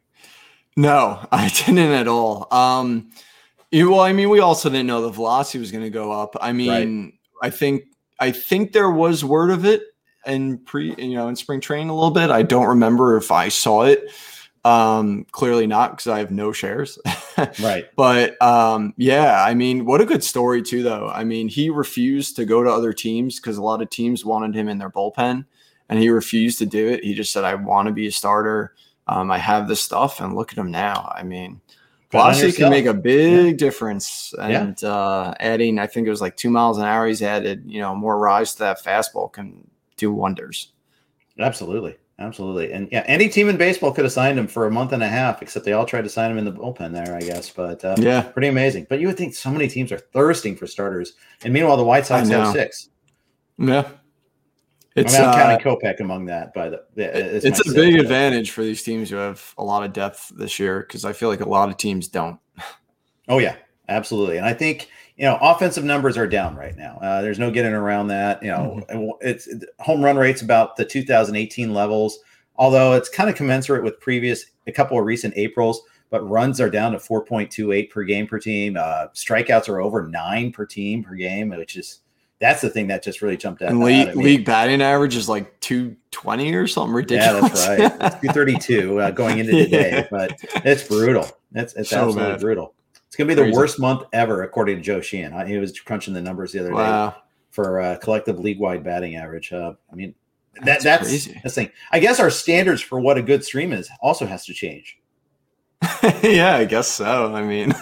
No, I didn't at all. Um, Well, I mean, we also didn't know the velocity was going to go up. I mean, right. I think I think there was word of it in pre, you know, in spring training a little bit. I don't remember if I saw it. Um, clearly not because I have no shares. right. But um, yeah, I mean, what a good story too, though. I mean, he refused to go to other teams because a lot of teams wanted him in their bullpen, and he refused to do it. He just said, "I want to be a starter. Um, I have this stuff," and look at him now. I mean. Velocity can make a big yeah. difference, and yeah. uh, adding, I think it was like two miles an hour. He's added, you know, more rise to that fastball can do wonders. Absolutely, absolutely, and yeah, any team in baseball could have signed him for a month and a half, except they all tried to sign him in the bullpen there, I guess. But uh, yeah, pretty amazing. But you would think so many teams are thirsting for starters, and meanwhile, the White Sox have six. Yeah. It's, I mean, I'm uh, counting Kopech among that, but it's, it's a big advantage for these teams who have a lot of depth this year because I feel like a lot of teams don't. Oh yeah, absolutely. And I think you know offensive numbers are down right now. Uh, there's no getting around that. You know, mm-hmm. it's home run rates about the two thousand eighteen levels, although it's kind of commensurate with previous a couple of recent Aprils. But runs are down to four point two eight per game per team. Uh, strikeouts are over nine per team per game, which is. That's the thing that just really jumped out. And league, out league batting average is like two twenty or something ridiculous. Yeah, that's right. It's two thirty-two uh, going into today, yeah. But it's brutal. It's, it's so absolutely bad. brutal. It's going to be the Crazy. worst month ever, according to Joe Sheehan. He was crunching the numbers the other wow. day for uh, collective league-wide batting average. Uh, I mean, that, that's that's crazy. That's the thing. I guess our standards for what a good stream is also has to change. Yeah, I guess so. I mean,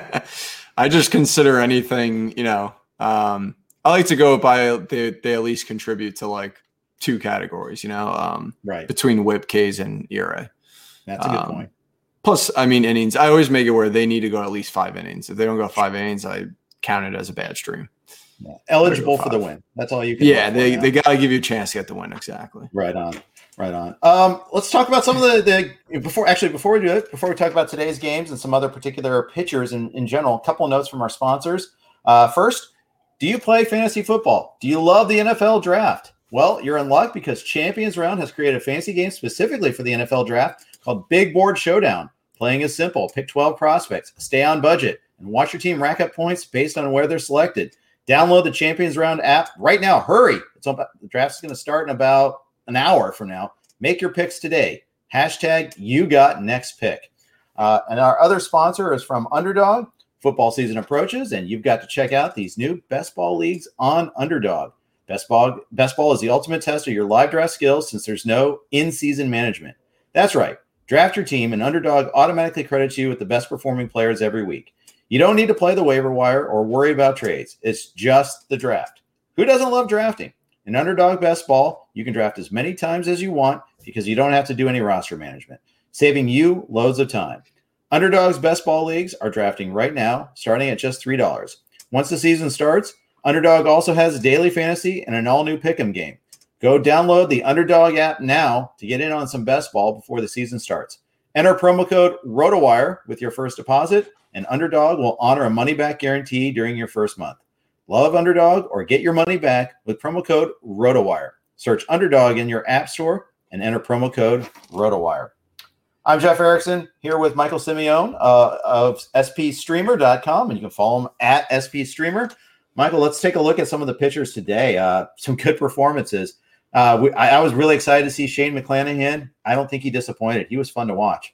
I just consider anything, you know, um, I like to go by they, they at least contribute to like two categories, you know, um, right between whip, Ks, and E R A. That's a good um, point. Plus, I mean, innings. I always make it where they need to go at least five innings. If they don't go five innings, I count it as a bad stream. Yeah. Eligible for the win. That's all you can. Yeah, they they got to give you a chance to get the win. Exactly. Right on. Right on. Um, let's talk about some of the, the before actually before we do it, before we talk about today's games and some other particular pitchers in, in general, a couple of notes from our sponsors. Uh, first, do you play fantasy football? Do you love the N F L draft? Well, you're in luck because Champions Round has created a fantasy game specifically for the N F L draft called Big Board Showdown. Playing is simple. Pick twelve prospects, stay on budget, and watch your team rack up points based on where they're selected. Download the Champions Round app right now. Hurry. It's on, the draft is going to start in about an hour from now. Make your picks today. Hashtag you got next pick. Uh, and our other sponsor is from Underdog. Football season approaches, and you've got to check out these new best ball leagues on Underdog. Best ball, best ball is the ultimate test of your live draft skills since there's no in-season management. That's right. Draft your team, and Underdog automatically credits you with the best performing players every week. You don't need to play the waiver wire or worry about trades. It's just the draft. Who doesn't love drafting? In Underdog Best Ball, you can draft as many times as you want because you don't have to do any roster management, saving you loads of time. Underdog's Best Ball Leagues are drafting right now, starting at just three dollars. Once the season starts, Underdog also has daily fantasy and an all-new pick'em game. Go download the Underdog app now to get in on some best ball before the season starts. Enter promo code ROTOWIRE with your first deposit, and Underdog will honor a money-back guarantee during your first month. Love Underdog or get your money back with promo code ROTOWIRE. Search Underdog in your app store and enter promo code ROTOWIRE. I'm Jeff Erickson here with Michael Simeone uh, of S P Streamer dot com, and you can follow him at S P Streamer. Michael, let's take a look at some of the pitchers today. Uh, some good performances. Uh, we, I, I was really excited to see Shane McClanahan. I don't think he disappointed. He was fun to watch.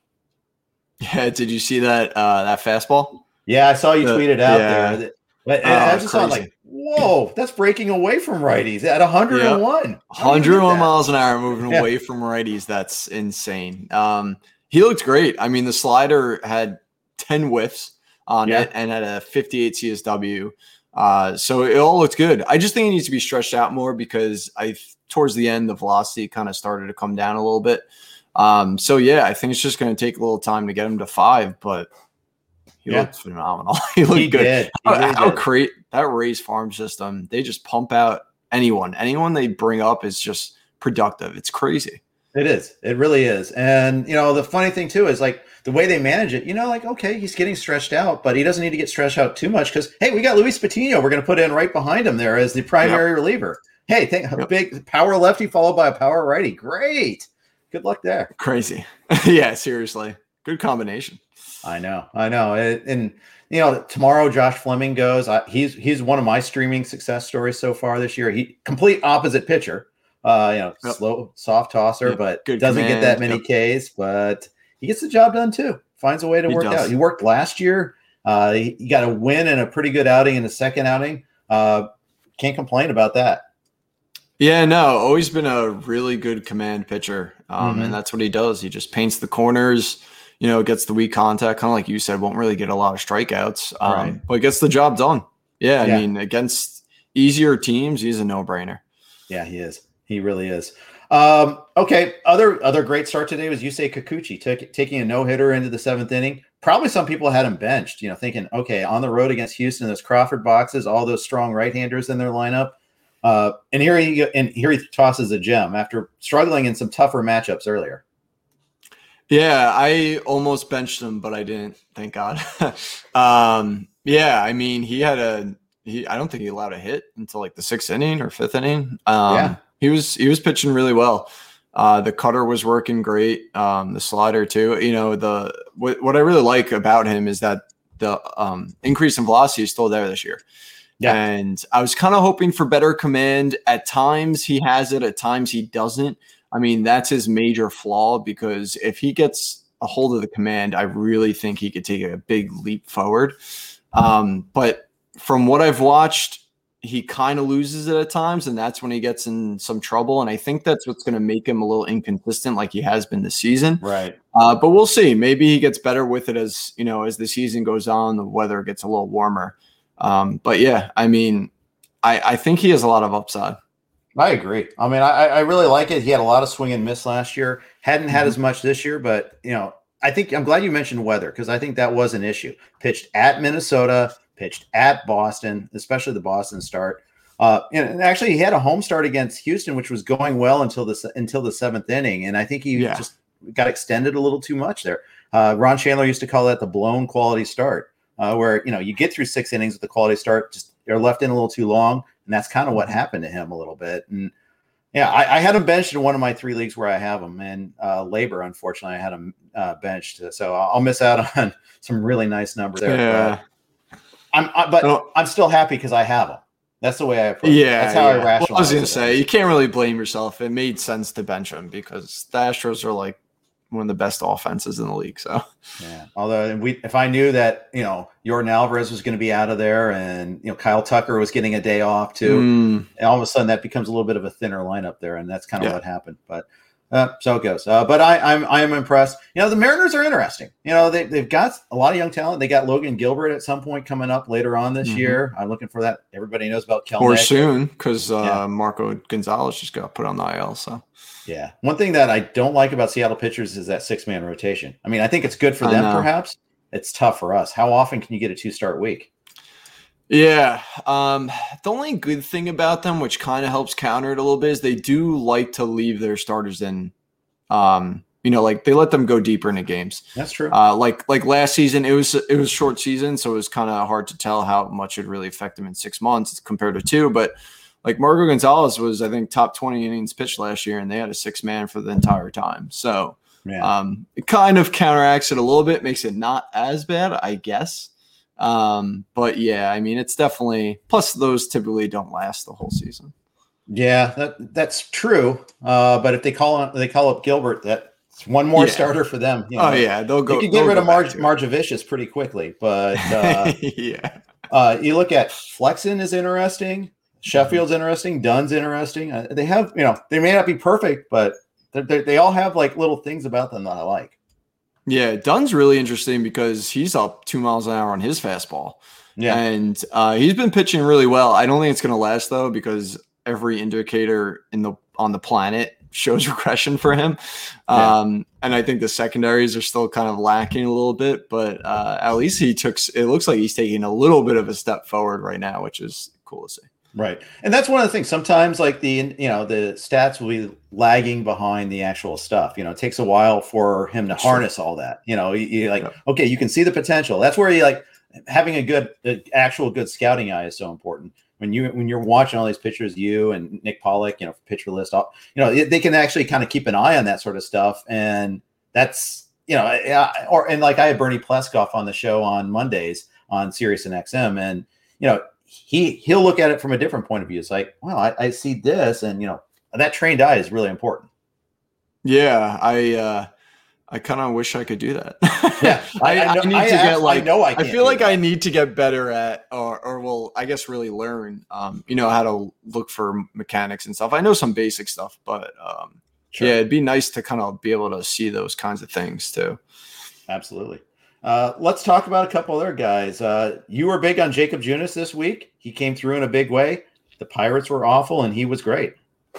Yeah, did you see that uh, that fastball? Yeah, I saw you the, tweet it out yeah. there. But oh, I just saw like Whoa, that's breaking away from righties at one hundred one. Yep. one hundred one miles an hour moving yeah. away from righties. That's insane. Um, he looked great. I mean, the slider had ten whiffs on yeah. it and had a fifty-eight C S W. Uh, so it all looked good. I just think it needs to be stretched out more because I towards the end, the velocity kind of started to come down a little bit. Um, so yeah, I think it's just going to take a little time to get him to five, but he yeah. looked phenomenal. he looked he good. Did. He how, really how great that Rays farm system. They just pump out anyone, anyone they bring up is just productive. It's crazy. It is. It really is. And, you know, the funny thing too is like the way they manage it, you know, like, okay, he's getting stretched out, but he doesn't need to get stretched out too much because, hey, we got Luis Patino. We're going to put in right behind him there as the primary yep. reliever. Hey, think a yep. big power lefty followed by a power righty. Great. Good luck there. Crazy. yeah, seriously. Good combination. I know. I know. It, and, you know, tomorrow Josh Fleming goes. I, he's he's one of my streaming success stories so far this year. He complete opposite pitcher. Uh, you know, yep. slow, soft tosser, yep. but Good doesn't command. get that many yep. Ks, but he gets the job done too. Finds a way to he work does. out. He worked last year. Uh, he, he got a win and a pretty good outing in the second outing. Uh, can't complain about that. Yeah, no, always been a really good command pitcher. Um, mm-hmm. And that's what he does. He just paints the corners, you know, gets the weak contact, kind of like you said, won't really get a lot of strikeouts, um, right. but gets the job done. Yeah, I yeah. mean, against easier teams, he's a no-brainer. Yeah, he is. He really is. Um, okay, other other great start today was Yusei Kikuchi t- taking a no-hitter into the seventh inning. Probably some people had him benched, you know, thinking, okay, on the road against Houston, those Crawford boxes, all those strong right-handers in their lineup. Uh, and here he and here he tosses a gem after struggling in some tougher matchups earlier. Yeah, I almost benched him, but I didn't. Thank God. um, yeah, I mean, he had a. He, I don't think he allowed a hit until like the sixth inning or fifth inning. Um, yeah, he was he was pitching really well. Uh, the cutter was working great. Um, the slider too. You know, the what, what I really like about him is that the um, increase in velocity is still there this year. Yeah. And I was kind of hoping for better command. At times he has it, at times he doesn't. I mean, that's his major flaw because if he gets a hold of the command, I really think he could take a big leap forward. Um, but from what I've watched, he kind of loses it at times, and that's when he gets in some trouble. And I think that's what's going to make him a little inconsistent like he has been this season. Right. Uh, but we'll see. Maybe he gets better with it as, you know, as the season goes on, the weather gets a little warmer. Um, but yeah, I mean, I, I think he has a lot of upside. I agree. I mean, I, I really like it. He had a lot of swing and miss last year. Hadn't had mm-hmm. as much this year, but you know, I think I'm glad you mentioned weather because I think that was an issue. Pitched at Minnesota, pitched at Boston, especially the Boston start. Uh, and actually, he had a home start against Houston, which was going well until the until the seventh inning, and I think he yeah. just got extended a little too much there. Uh, Ron Chandler used to call that the blown quality start. Uh, where, you know, you get through six innings with the quality start, just they're left in a little too long. And that's kind of what happened to him a little bit. And yeah, I, I had him benched in one of my three leagues where I have him. And uh, Labor, unfortunately, I had him uh, benched. So I'll miss out on some really nice numbers there. Yeah. But I'm, I, but oh. I'm still happy because I have him. That's the way I approach yeah, it. That's how yeah. I rationalize well, I was going to it. say, you can't really blame yourself. It made sense to bench him because the Astros are like one of the best offenses in the league. So yeah, although we, if I knew that, you know, Yordan Alvarez was going to be out of there and, you know, Kyle Tucker was getting a day off too, mm. and all of a sudden that becomes a little bit of a thinner lineup there. And that's kind of yeah. what happened, but uh, so it goes. Uh, but I, I'm, I am impressed. You know, the Mariners are interesting. You know, they, they've got a lot of young talent. They got Logan Gilbert at some point coming up later on this mm-hmm. year. I'm looking for that. Everybody knows about Kelnick. Or soon. Cause uh, yeah. Marco Gonzalez just got put on the I L. So yeah. One thing that I don't like about Seattle pitchers is that six-man rotation. I mean, I think it's good for them, perhaps. It's tough for us. How often can you get a two-start week? Yeah. Um, the only good thing about them, which kind of helps counter it a little bit, is they do like to leave their starters in. Um, you know, like they let them go deeper into games. That's true. Uh, like like last season, it was it was short season, so it was kind of hard to tell how much it really affect them in six months compared to two, but like Marco Gonzalez was, I think, top twenty innings pitched last year, and they had a six man for the entire time. So yeah. um, it kind of counteracts it a little bit, makes it not as bad, I guess. Um, but yeah, I mean, it's definitely, plus those typically don't last the whole season. Yeah, that that's true. Uh, but if they call on, they call up Gilbert, that's one more yeah. starter for them. You know, oh yeah, they'll go. You can get rid of Marge Marjavicius pretty quickly, but uh, yeah. Uh, you look at Flexen is interesting. Sheffield's interesting. Dunn's interesting. Uh, they have, you know, they may not be perfect, but they're, they're, they all have like little things about them that I like. Yeah, Dunn's really interesting because he's up two miles an hour on his fastball. Yeah. And uh, he's been pitching really well. I don't think it's going to last, though, because every indicator in the on the planet shows regression for him. Yeah. Um, and I think the secondaries are still kind of lacking a little bit. But uh, at least he took – it looks like he's taking a little bit of a step forward right now, which is cool to see. Right. And that's one of the things. Sometimes like the, you know, the stats will be lagging behind the actual stuff. You know, it takes a while for him to that's harness true. all that. You know, you, you like, yeah. okay, you can see the potential. That's where you like having a good, uh, actual good scouting eye is so important. When you, when you're watching all these pictures, you and Nick Pollock, you know, pitcher list, all, you know, they can actually kind of keep an eye on that sort of stuff. And that's, you know, or, and like I had Bernie Pleskoff on the show on Mondays on Sirius and X M, and, you know, he he'll look at it from a different point of view. It's like, well, I, I see this, and you know that trained eye is really important. Yeah, I uh, I kind of wish I could do that. Yeah, I, I, know, I need I to get like. I know I, I feel like that. I need to get better at, or or well, I guess really learn, um, you know, how to look for mechanics and stuff. I know some basic stuff, but um, sure. yeah, it'd be nice to kind of be able to see those kinds of things too. Absolutely. Uh, let's talk about a couple other guys. Uh, you were big on Jacob Junis this week. He came through in a big way. The Pirates were awful, and he was great.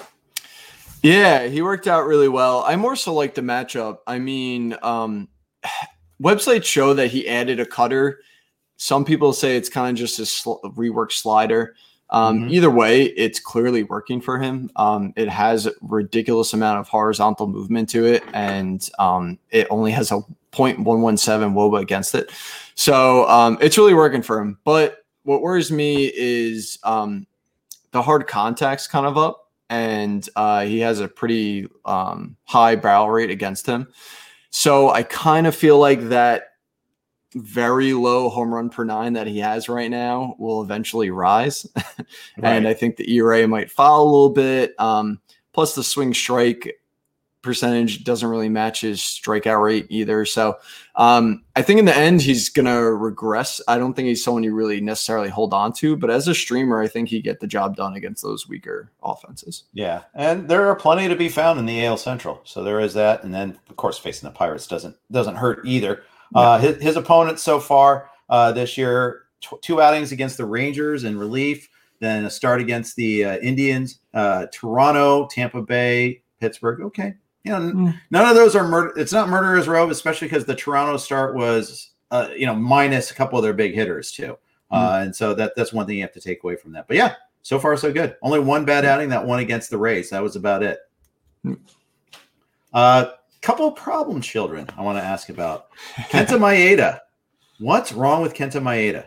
Yeah, he worked out really well. I more so like the matchup. I mean, um, websites show that he added a cutter. Some people say it's kind of just a sl- rework slider. Um, mm-hmm. Either way, it's clearly working for him. Um, it has a ridiculous amount of horizontal movement to it, and um, it only has a point one one seven W O B A against it. So um, it's really working for him. But what worries me is um, the hard contact's kind of up, and uh, he has a pretty um, high barrel rate against him. So I kind of feel like that very low home run per nine that he has right now will eventually rise. Right. And I think the E R A might fall a little bit. Um, plus the swing strike percentage doesn't really match his strikeout rate either. So um, I think in the end, he's going to regress. I don't think he's someone you really necessarily hold on to, but as a streamer, I think he get the job done against those weaker offenses. Yeah. And there are plenty to be found in the A L Central. So there is that. And then of course, facing the Pirates doesn't, doesn't hurt either. Uh, his, his opponents so far uh, this year, t- two outings against the Rangers in relief, then a start against the uh, Indians, uh, Toronto, Tampa Bay, Pittsburgh. Okay. You know, mm. none of those are murder. It's not murderer's row, especially because the Toronto start was, uh, you know, minus a couple of their big hitters too. Mm. Uh, and so that that's one thing you have to take away from that. But yeah, so far so good. Only one bad outing, that one against the Rays. That was about it. Mm. Uh, Couple of problem children I want to ask about. Kenta Maeda. What's wrong with Kenta Maeda?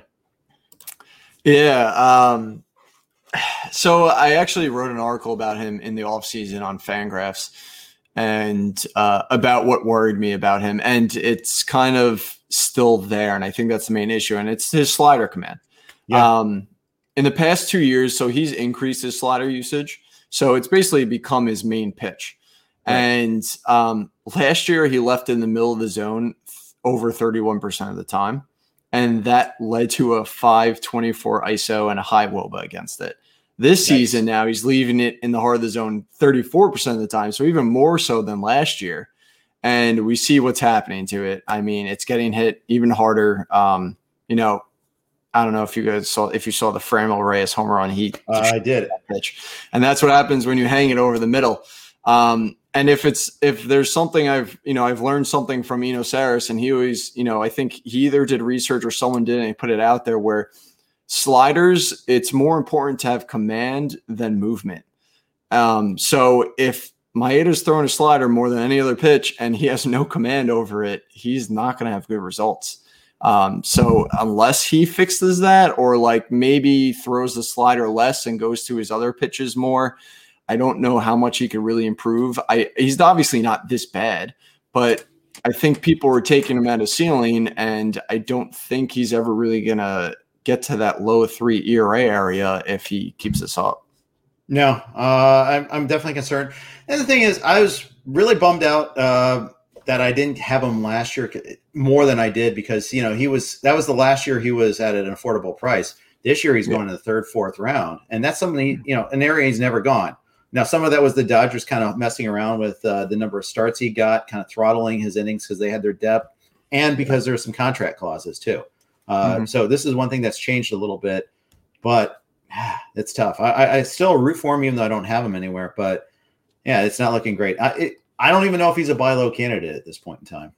Yeah. Um, so I actually wrote an article about him in the offseason on Fangraphs and uh, about what worried me about him. And it's kind of still there. And I think that's the main issue. And it's his slider command. Yeah. Um, in the past two years, so he's increased his slider usage. So it's basically become his main pitch. Right. And um, last year, he left in the middle of the zone over thirty-one percent of the time. And that led to a five twenty-four I S O and a high W O B A against it. This nice. season now, he's leaving it in the heart of the zone thirty-four percent of the time. So even more so than last year. And we see what's happening to it. I mean, it's getting hit even harder. Um, you know, I don't know if you guys saw if you saw the Framil Reyes home run. He uh, I did pitch. And that's what happens when you hang it over the middle. Um, and if it's, if there's something I've, you know, I've learned something from Eno Saris, and he always, you know, I think he either did research or someone did, and he put it out there where sliders, it's more important to have command than movement. Um, so if Maeda's throwing a slider more than any other pitch and he has no command over it, he's not going to have good results. Um, so unless he fixes that, or like maybe throws the slider less and goes to his other pitches more, I don't know how much he could really improve. I he's obviously not this bad, but I think people were taking him at a ceiling, and I don't think he's ever really going to get to that low three E R A area if he keeps this up. No, uh, I'm, I'm definitely concerned. And the thing is, I was really bummed out uh, that I didn't have him last year more than I did because, you know, he was, that was the last year he was at an affordable price. This year he's yeah. going to the third, fourth round. And that's something, he, you know, an area he's never gone. Now, some of that was the Dodgers kind of messing around with uh, the number of starts he got, kind of throttling his innings because they had their depth and because there were some contract clauses too. Uh, mm-hmm. So this is one thing that's changed a little bit, but ah, it's tough. I, I still root for him even though I don't have him anywhere. But yeah, it's not looking great. I, it, I don't even know if he's a buy low candidate at this point in time.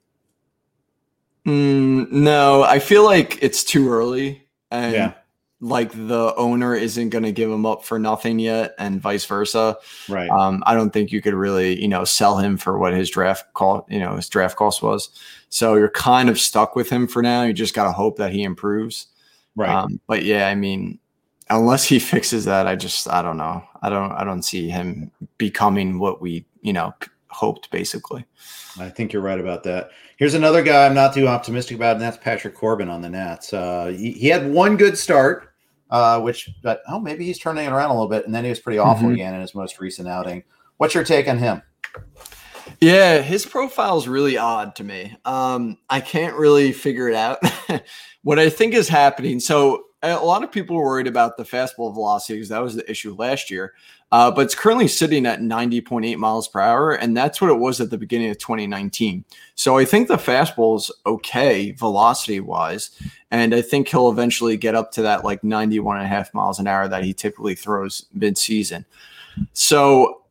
Mm, no, I feel like it's too early. And yeah. like the owner isn't going to give him up for nothing yet and vice versa. Right. Um, I don't think you could really, you know, sell him for what his draft call, you know, his draft cost was. So you're kind of stuck with him for now. You just got to hope that he improves. Right. Um, but yeah, I mean, unless he fixes that, I just, I don't know. I don't, I don't see him becoming what we, you know, hoped basically. I think you're right about that. Here's another guy I'm not too optimistic about, and that's Patrick Corbin on the Nats. Uh, he, he had one good start. Uh, which, but oh, maybe he's turning it around a little bit, and then he was pretty awful mm-hmm. again in his most recent outing. What's your take on him? Yeah, his profile is really odd to me. Um, I can't really figure it out. What I think is happening. So a lot of people were worried about the fastball velocity because that was the issue last year. Uh, but it's currently sitting at ninety point eight miles per hour, and that's what it was at the beginning of twenty nineteen. So I think the fastball is okay velocity-wise, and I think he'll eventually get up to that like ninety-one and a half miles an hour that he typically throws mid-season. So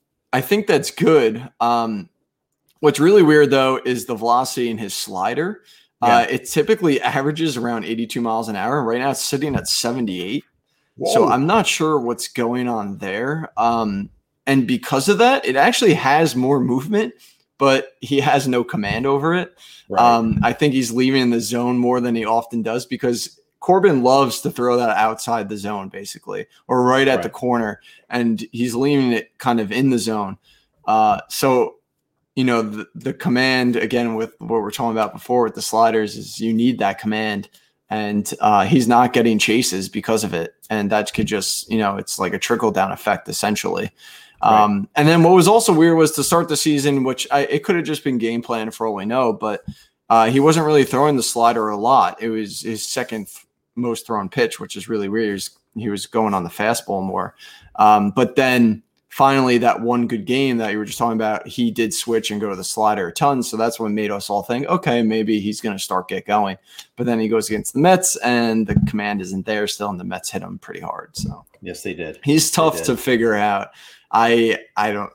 I think that's good. Um, what's really weird, though, is the velocity in his slider. Yeah. Uh, it typically averages around eighty-two miles an hour. Right now it's sitting at seventy-eight. Whoa. So I'm not sure what's going on there. Um, and because of that, it actually has more movement, but he has no command over it. Right. Um, I think he's leaving the zone more than he often does because Corbin loves to throw that outside the zone, basically, or right at right. the corner, and he's leaving it kind of in the zone. Uh, so, you know, the, the command, again, with what we're talking about before with the sliders, is you need that command. And uh, he's not getting chases because of it. And that could just, you know, it's like a trickle down effect, essentially. Right. Um, and then what was also weird was to start the season, which I, it could have just been game plan for all we know, but uh, he wasn't really throwing the slider a lot. It was his second th- most thrown pitch, which is really weird. He was, he was going on the fastball more. Um, but then finally, that one good game that you were just talking about, he did switch and go to the slider a ton. So that's what made us all think, okay, maybe he's going to start get going. But then he goes against the Mets, and the command isn't there still, and the Mets hit him pretty hard. So yes, they did. He's tough did. to figure out. I I don't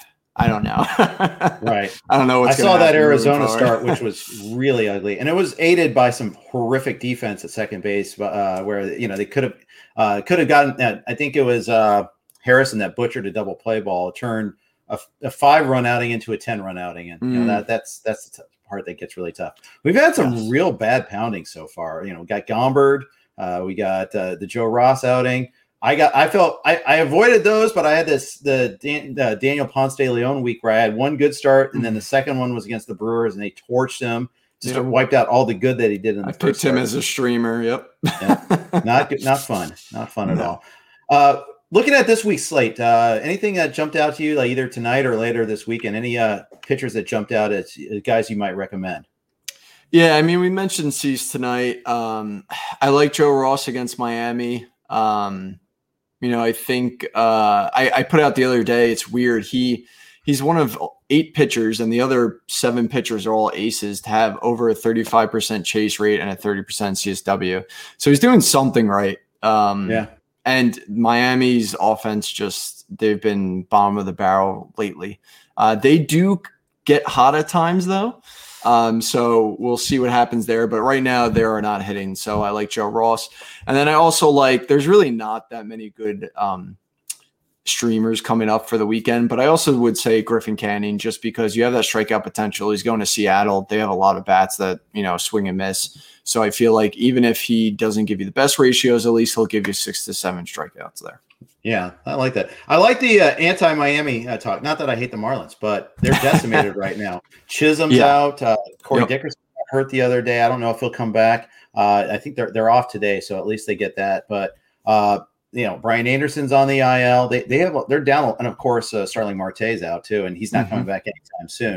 I don't know. Right. I don't know. What's I saw that Arizona start, which was really ugly, and it was aided by some horrific defense at second base, uh, where you know they could have uh, could have gotten. Uh, I think it was. Uh, Harrison that butchered a double play ball, turned a, a five run outing into a ten run outing, and you know that that's that's the part that gets really tough. We've had some yes. real bad pounding so far. You know, we got Gomberg, uh, we got uh, the Joe Ross outing. I got I felt I, I avoided those, but I had this the, Dan, the Daniel Ponce de Leon week where I had one good start, and then the second one was against the Brewers, and they torched him, just yep. wiped out all the good that he did in the I first picked him start. as a streamer. Yep, yeah. not good, not fun, not fun at no. all. Uh, Looking at this week's slate, uh, anything that jumped out to you, like either tonight or later this weekend? Any uh, pitchers that jumped out as guys you might recommend? Yeah, I mean, we mentioned Cease tonight. Um, I like Joe Ross against Miami. Um, you know, I think uh, I, I put out the other day. It's weird. He he's one of eight pitchers, and the other seven pitchers are all aces to have over a thirty-five percent chase rate and a thirty percent C S W. So he's doing something right. Um, yeah. And Miami's offense just, they've been bottom of the barrel lately. Uh, they do get hot at times, though. Um, so we'll see what happens there. But right now, they are not hitting. So I like Joe Ross. And then I also like, there's really not that many good um, streamers coming up for the weekend. But I also would say Griffin Canning, just because you have that strikeout potential. He's going to Seattle. They have a lot of bats that, you know, swing and miss. So I feel like even if he doesn't give you the best ratios, at least he'll give you six to seven strikeouts there. Yeah, I like that. I like the uh, anti-Miami uh, talk. Not that I hate the Marlins, but they're decimated right now. Chisholm's yeah. out. Uh, Corey yep. Dickerson got hurt the other day. I don't know if he'll come back. Uh, I think they're they're off today, so at least they get that. But uh, you know, Brian Anderson's on the I L. They they have they're down, and of course uh, Starling Marte's out too, and he's not mm-hmm. coming back anytime soon.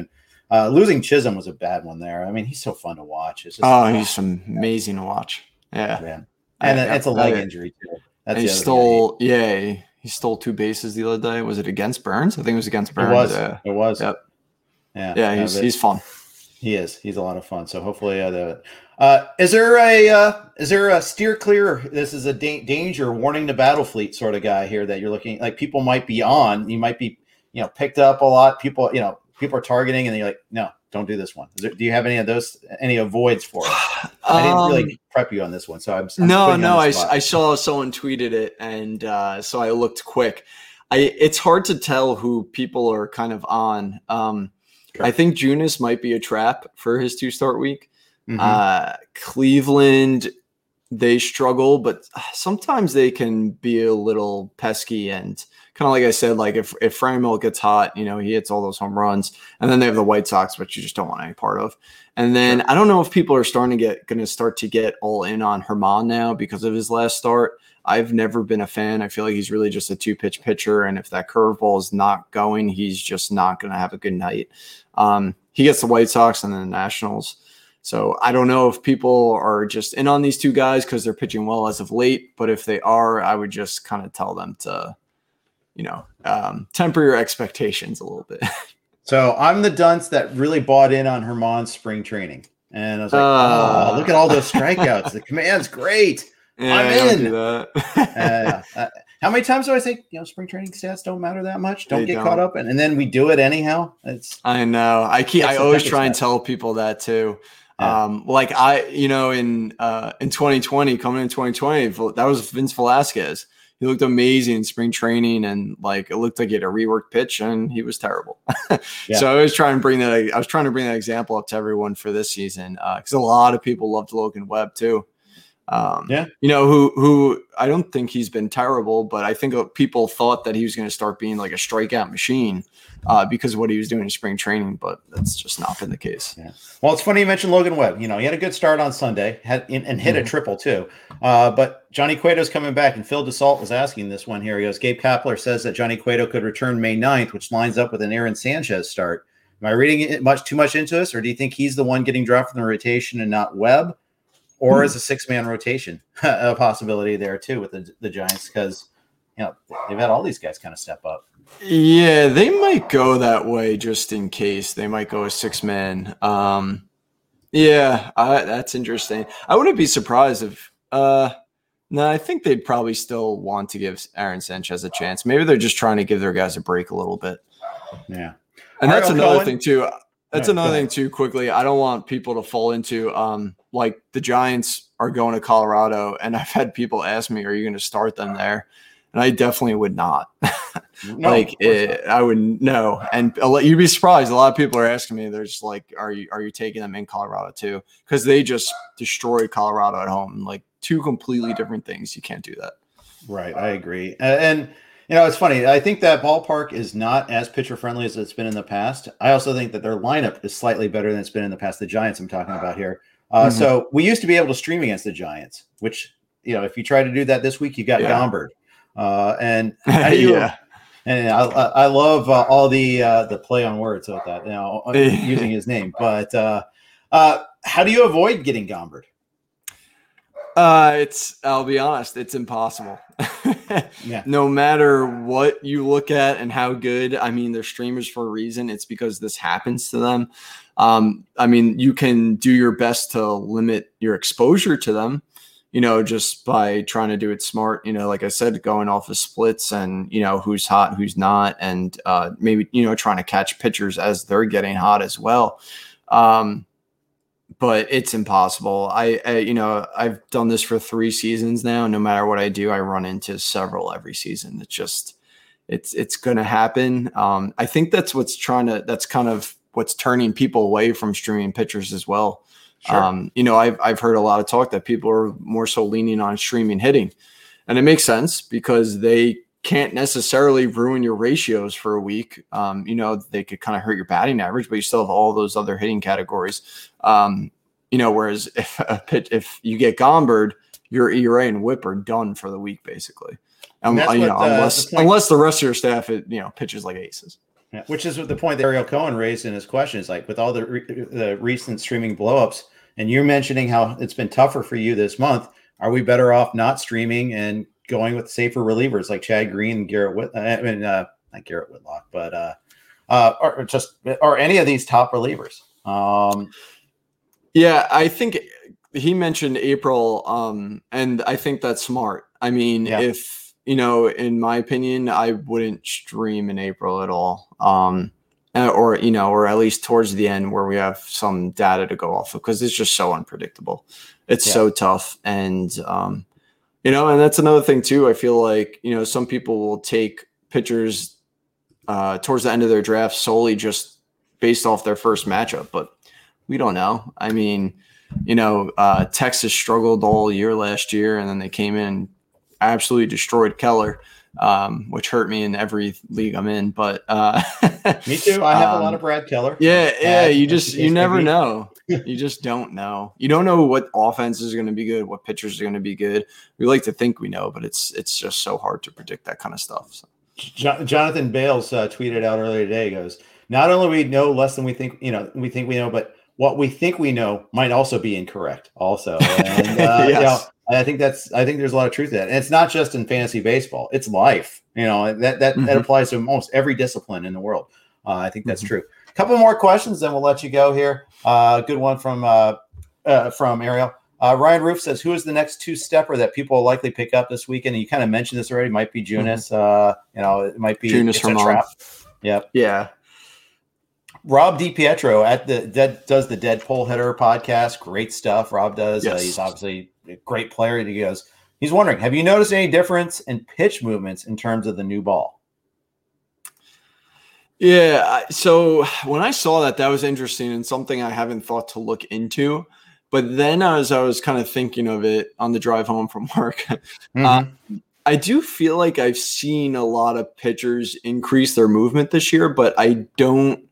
Uh, losing Chisholm was a bad one there. I mean, he's so fun to watch. It's just, oh, he's amazing to watch. Yeah, man. And I, it's a leg I, injury too. That's he stole. Yeah, he, he stole two bases the other day. Was it against Burns? I think it was against Burns. It was. Yeah. It was. Yep. Yeah. Yeah. He's he's fun. He is. He's a lot of fun. So hopefully, uh, the, uh, is there a uh, is there a steer clear? This is a da- danger warning to Battlefleet sort of guy here that you're looking like people might be on. You might be you know picked up a lot. People you know people are targeting and you're like, no, don't do this one. Is there, do you have any of those any avoids for it? I didn't really um, prep you on this one, so I'm, I'm no no. I, I saw someone tweeted it, and uh, so I looked quick. I it's hard to tell who people are kind of on. Um, Sure. I think Junis might be a trap for his two start week. Mm-hmm. Uh, Cleveland, they struggle, but sometimes they can be a little pesky. And kind of like I said, like if, if Franmil gets hot, you know, he hits all those home runs. And then they have the White Sox, which you just don't want any part of. And then sure. I don't know if people are starting to get going to start to get all in on Herman now because of his last start. I've never been a fan. I feel like he's really just a two-pitch pitcher, and if that curveball is not going, he's just not going to have a good night. Um, he gets the White Sox and then the Nationals. So I don't know if people are just in on these two guys because they're pitching well as of late, but if they are, I would just kind of tell them to, you know, um, temper your expectations a little bit. So I'm the dunce that really bought in on Herman's spring training. And I was like, uh, oh, look at all those strikeouts. The command's great. Yeah, I'm don't in. do that. uh, uh, how many times do I say, you know, spring training stats don't matter that much? Don't They get don't. caught up in, and then we do it anyhow. It's I know. I keep. That's I the always biggest try and step. tell people that too. Yeah. Um, like I, you know, in uh, in twenty twenty, coming in twenty twenty, that was Vince Velasquez. He looked amazing in spring training, and like it looked like he had a reworked pitch, and he was terrible. Yeah. So I was trying to bring that. I was trying to bring that example up to everyone for this season because a lot of people loved Logan Webb too. Um, Yeah. you know, who, who I don't think he's been terrible, but I think people thought that he was going to start being like a strikeout machine uh, because of what he was doing in spring training, but that's just not been the case. Yeah. Well, it's funny you mentioned Logan Webb. You know, he had a good start on Sunday, had and hit Mm-hmm. a triple too. Uh, but Johnny Cueto's coming back, and Phil DeSalt was asking this one here. He goes, Gabe Kapler says that Johnny Cueto could return May ninth, which lines up with an Aaron Sanchez start. Am I reading it much too much into this, or do you think he's the one getting dropped from the rotation and not Webb? Or as a six-man rotation, a possibility there too with the, the Giants because you know they've had all these guys kind of step up. Yeah, they might go that way just in case. They might go a six-man. Um, yeah, I, that's interesting. I wouldn't be surprised if uh, – no, I think they'd probably still want to give Aaron Sanchez a chance. Maybe they're just trying to give their guys a break a little bit. Yeah. And that's Ariel another Cohen? thing too. That's Yeah, another go thing ahead. too, quickly. I don't want people to fall into um, like the Giants are going to Colorado, and I've had people ask me, are you going to start them there? And I definitely would not. No, like of course it, I would no. And a lot- you'd be surprised. A lot of people are asking me, they're just like, are you, are you taking them in Colorado too? Because they just destroyed Colorado at home. Like two completely different things. You can't do that. Right, I agree. Uh, and you know, it's funny. I think that ballpark is not as pitcher friendly as it's been in the past. I also think that their lineup is slightly better than it's been in the past. The Giants I'm talking about here. Uh, Mhm. So we used to be able to stream against the Giants, which you know, if you try to do that this week, you got Yeah. Gomberg. Uh, and how do you, yeah. and I, I I love uh, all the uh, the play on words with that, you know, using his name. But uh, uh, how do you avoid getting Gomberg? Uh, it's, I'll be honest, it's impossible. Yeah. No matter what you look at and how good, I mean, they're streamers for a reason. It's because this happens to them. Um, I mean, you can do your best to limit your exposure to them, you know, just by trying to do it smart, you know, like I said, going off of splits and, you know, who's hot, who's not, and uh, maybe, you know, trying to catch pitchers as they're getting hot as well. Um, but it's impossible. I, I, you know, I've done this for three seasons now. No matter what I do, I run into several every season. It's just, it's, it's going to happen. Um, I think that's what's trying to, that's kind of what's turning people away from streaming pitchers as well. Sure. Um, you know, I've, I've heard a lot of talk that people are more so leaning on streaming hitting, and it makes sense because they can't necessarily ruin your ratios for a week. Um, you know, they could kind of hurt your batting average, but you still have all those other hitting categories. Um, you know, whereas if a pitch, if you get Gomberg, your E R A and whip are done for the week, basically. Um, that's you what, know, uh, unless, the point- unless the rest of your staff, it, you know, pitches like aces. Yeah, which is the point that Ariel Cohen raised in his question is like with all the re- the recent streaming blowups, and you're mentioning how it's been tougher for you this month. Are we better off not streaming and going with safer relievers like Chad Green and Garrett Whit? I mean, uh, not Garrett Whitlock, but uh, uh, or, or just or any of these top relievers. Um, yeah, I think he mentioned April, um, and I think that's smart. I mean, yeah. if you know, in my opinion, I wouldn't stream in April at all. Um, or, you know, or at least towards the end where we have some data to go off of, because it's just so unpredictable. It's yeah. so tough. And, um, you know, and that's another thing too. I feel like, you know, some people will take pitchers uh, towards the end of their draft solely just based off their first matchup, but we don't know. I mean, you know, uh, Texas struggled all year last year, and then they came in absolutely destroyed Keller, um, which hurt me in every league I'm in. But uh, me too. I have um, a lot of Brad Keller. Yeah, yeah. You just you never know. You just don't know. You don't know what offenses are going to be good, what pitchers are going to be good. We like to think we know, but it's it's just so hard to predict that kind of stuff. So. Jonathan Bales uh, tweeted out earlier today. He goes, not only we know less than we think, you know, we think we know, but what we think we know might also be incorrect. Also, and uh, yes. you know, I think that's, I think there's a lot of truth to that. And it's not just in fantasy baseball, it's life. You know, that, that, mm-hmm. that applies to almost every discipline in the world. Uh, I think that's mm-hmm. true. A couple more questions, then we'll let you go here. Uh, good one from, uh, uh, from Ariel. Uh, Ryan Roof says, who is the next two stepper that people will likely pick up this weekend? And you kind of mentioned this already. It might be Junis. Mm-hmm. Uh, you know, it might be Junis Herman. Yep. Yeah. Rob DiPietro at the Dead does the Dead Pole Hitter podcast. Great stuff. Rob does. Yes. Uh, he's obviously a great player. And he goes, he's wondering, have you noticed any difference in pitch movements in terms of the new ball? Yeah. So when I saw that, that was interesting and something I haven't thought to look into. But then as I was kind of thinking of it on the drive home from work, mm-hmm. uh, I do feel like I've seen a lot of pitchers increase their movement this year, but I don't.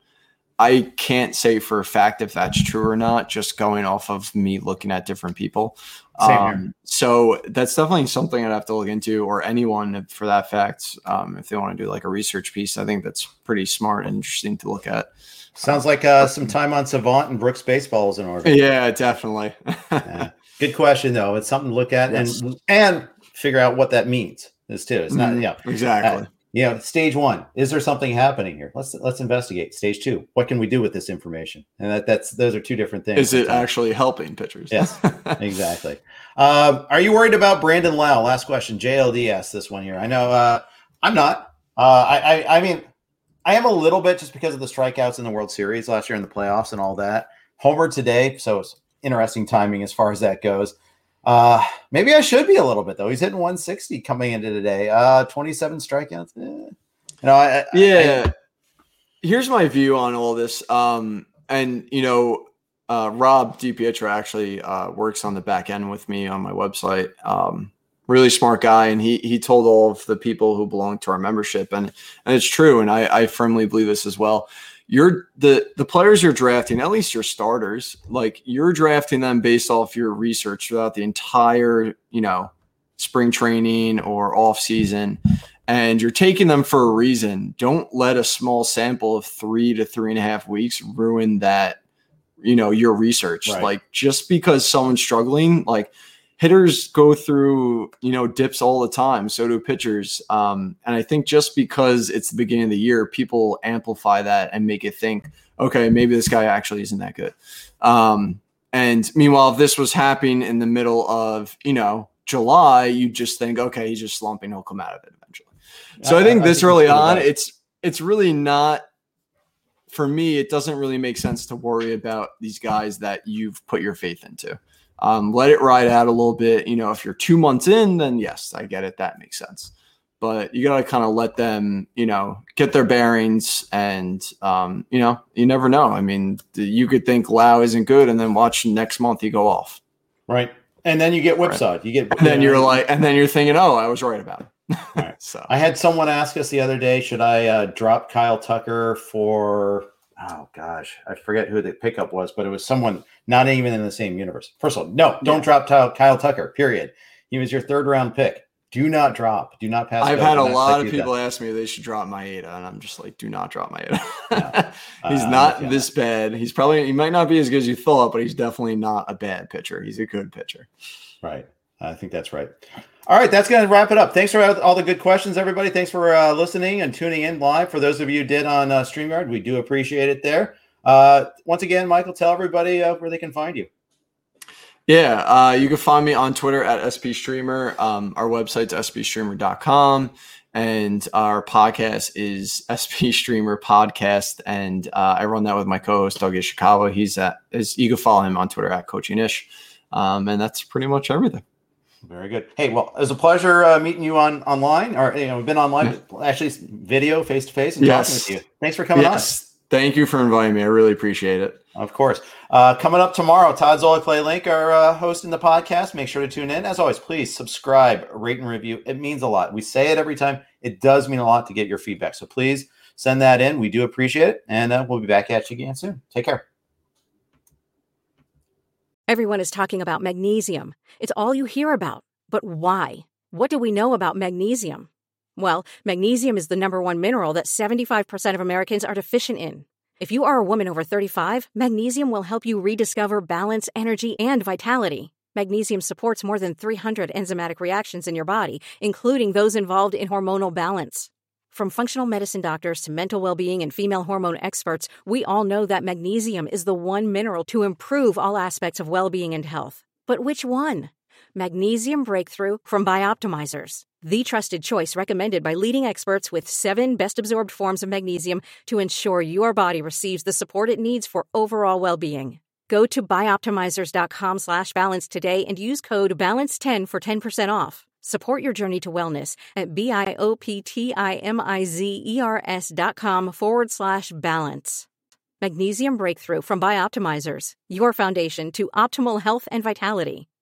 I can't say for a fact if that's true or not, just going off of me looking at different people. Same um, here. So that's definitely something I'd have to look into, or anyone for that fact, um, if they want to do like a research piece. I think that's pretty smart and interesting to look at. Sounds like uh, some time on Savant and Brooks baseball is in order. Yeah, definitely. yeah. Good question, though. It's something to look at yes. and and figure out what that means. This too. It's not, mm, you know, exactly. Uh, you know, stage one, is there something happening here? Let's let's investigate. Stage two, what can we do with this information? And that, that's those are two different things. Is it actually helping pitchers? Yes, exactly. Um, are you worried about Brandon Lau? Last question. J L D asked this one here. I know uh, I'm not. Uh, I, I I mean, I am a little bit just because of the strikeouts in the World Series last year in the playoffs and all that. Homer today, so it's interesting timing as far as that goes. Uh, maybe I should be a little bit though. He's hitting one sixty coming into today. Uh, twenty-seven strikeouts. Eh. You know, I, yeah. I, Here's my view on all this. Um, and you know, uh, Rob DiPietro actually uh, works on the back end with me on my website. Um, really smart guy, and he he told all of the people who belong to our membership, and and it's true, and I, I firmly believe this as well. You're the the players you're drafting, at least your starters, like you're drafting them based off your research throughout the entire, you know, spring training or off season, and you're taking them for a reason. Don't let a small sample of three to three and a half weeks ruin that, you know, your research. Right. Like just because someone's struggling, like hitters go through, you know, dips all the time. So do pitchers. Um, and I think just because it's the beginning of the year, people amplify that and make it think, okay, maybe this guy actually isn't that good. Um, and meanwhile, if this was happening in the middle of, you know, July, you just think, okay, he's just slumping. He'll come out of it eventually. So I, I think I, this I think early on, it's, it's really not, for me, it doesn't really make sense to worry about these guys that you've put your faith into. Um, let it ride out a little bit. You know, if you're two months in, then yes, I get it. That makes sense. But you got to kind of let them, you know, get their bearings and, um, you know, you never know. I mean, you could think Lau isn't good and then watch next month you go off. Right. And then you get whipsawed. Right. You get, and then you know, you're like, and then you're thinking, oh, I was right about it. Right. So I had someone ask us the other day, should I uh, drop Kyle Tucker for, oh gosh, I forget who the pickup was, but it was someone not even in the same universe. First of all, no, don't yeah. drop Kyle, Kyle Tucker, period. He was your third round pick. Do not drop. Do not pass. I've go. had Do a not lot of do people that. ask me they should drop Maeda, and I'm just like, do not drop Maeda. Yeah. He's Uh, not yeah. this bad. He's probably he might not be as good as you thought, but he's definitely not a bad pitcher. He's a good pitcher. Right. I think that's right. All right, that's going to wrap it up. Thanks for all the good questions, everybody. Thanks for uh, listening and tuning in live. For those of you who did on uh, StreamYard, we do appreciate it there. Uh, once again, Michael, tell everybody uh, where they can find you. Yeah, uh, you can find me on Twitter at S P Streamer. Um, our website's S P streamer dot com, and our podcast is S P Streamer Podcast, and uh, I run that with my co-host, Doug Ishikawa. He's at, is, you can follow him on Twitter at Coaching Ish, um, and that's pretty much everything. Very good. Hey, well, it was a pleasure uh, meeting you on online, or you know, we've been online, actually video, face to face, and yes. talking with you. Thanks for coming yes. on. Thank you for inviting me. I really appreciate it. Of course. Uh, coming up tomorrow, Todd Zola, Clay Link are uh, hosting the podcast. Make sure to tune in. As always, please subscribe, rate, and review. It means a lot. We say it every time. It does mean a lot to get your feedback. So please send that in. We do appreciate it. And uh, we'll be back at you again soon. Take care. Everyone is talking about magnesium. It's all you hear about. But why? What do we know about magnesium? Well, magnesium is the number one mineral that seventy-five percent of Americans are deficient in. If you are a woman over thirty-five, magnesium will help you rediscover balance, energy, and vitality. Magnesium supports more than three hundred enzymatic reactions in your body, including those involved in hormonal balance. From functional medicine doctors to mental well-being and female hormone experts, we all know that magnesium is the one mineral to improve all aspects of well-being and health. But which one? Magnesium Breakthrough from Bioptimizers, the trusted choice recommended by leading experts with seven best-absorbed forms of magnesium to ensure your body receives the support it needs for overall well-being. Go to bioptimizers dot com slash balance today and use code balance ten for ten percent off. Support your journey to wellness at B-I-O-P-T-I-M-I-Z-E-R-S dot com forward slash balance. Magnesium Breakthrough from Bioptimizers, your foundation to optimal health and vitality.